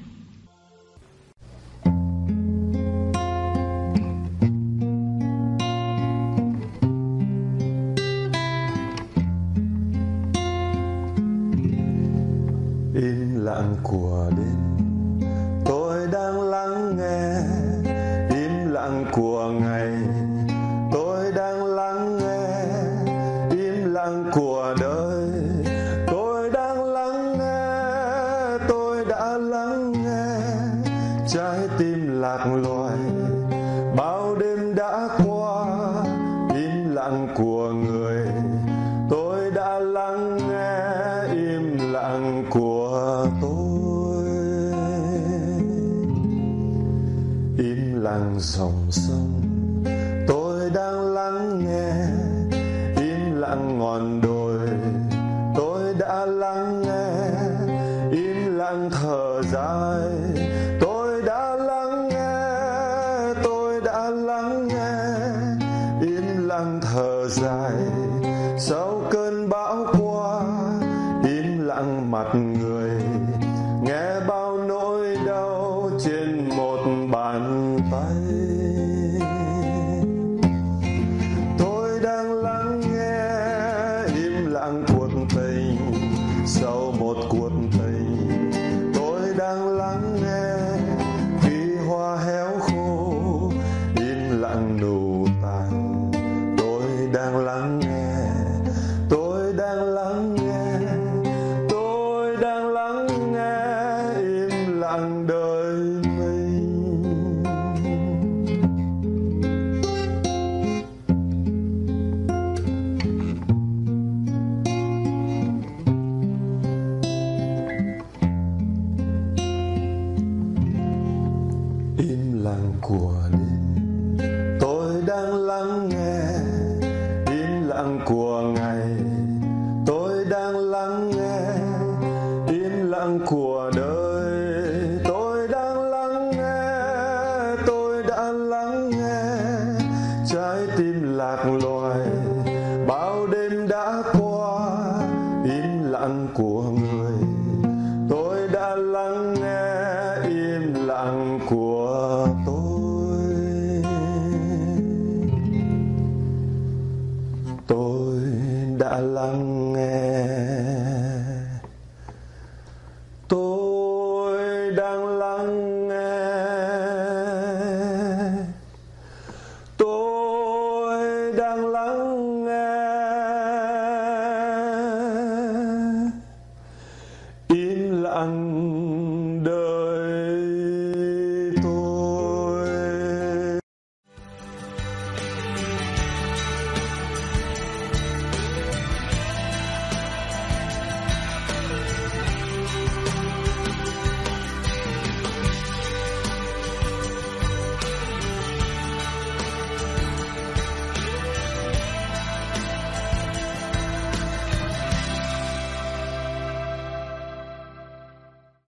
Im lặng của đêm, tôi đang lắng nghe. Im lặng của ngày, tôi đang lắng nghe. Im lặng của đời, tôi đang lắng nghe. Tôi đã lắng nghe. Trái tim lạc loài, bao đêm đã qua. Im lặng của người, tôi đã lắng nghe. Im lặng của tôi, im lặng dòng sông, tôi đang lắng nghe. Im lặng ngọn đồi, tôi đã lắng nghe. Im lặng thở dài, tôi đã lắng nghe. Tôi đã lắng nghe. Im lặng thở dài sau cơn bão qua. Im lặng mặt người, nghe bao nỗi đau trên một bàn tay. Tôi đang lắng nghe. Im lặng cuộc tình sau một cuộc tình. Tôi đang lắng nghe khi hoa héo khô. Im lặng nụ tàn, tôi đang lắng nghe. lắng nghe im lặng của ngày. Tôi đang lắng nghe im lặng của đời. Tôi đang lắng nghe, tôi đã lắng nghe trái tim lạc loài. Bao đêm đã qua im lặng của người. Tôi đã lắng nghe im lặng của tôi. Tôi đã lắng nghe. Tôi đang lắng nghe. Tôi đang lắng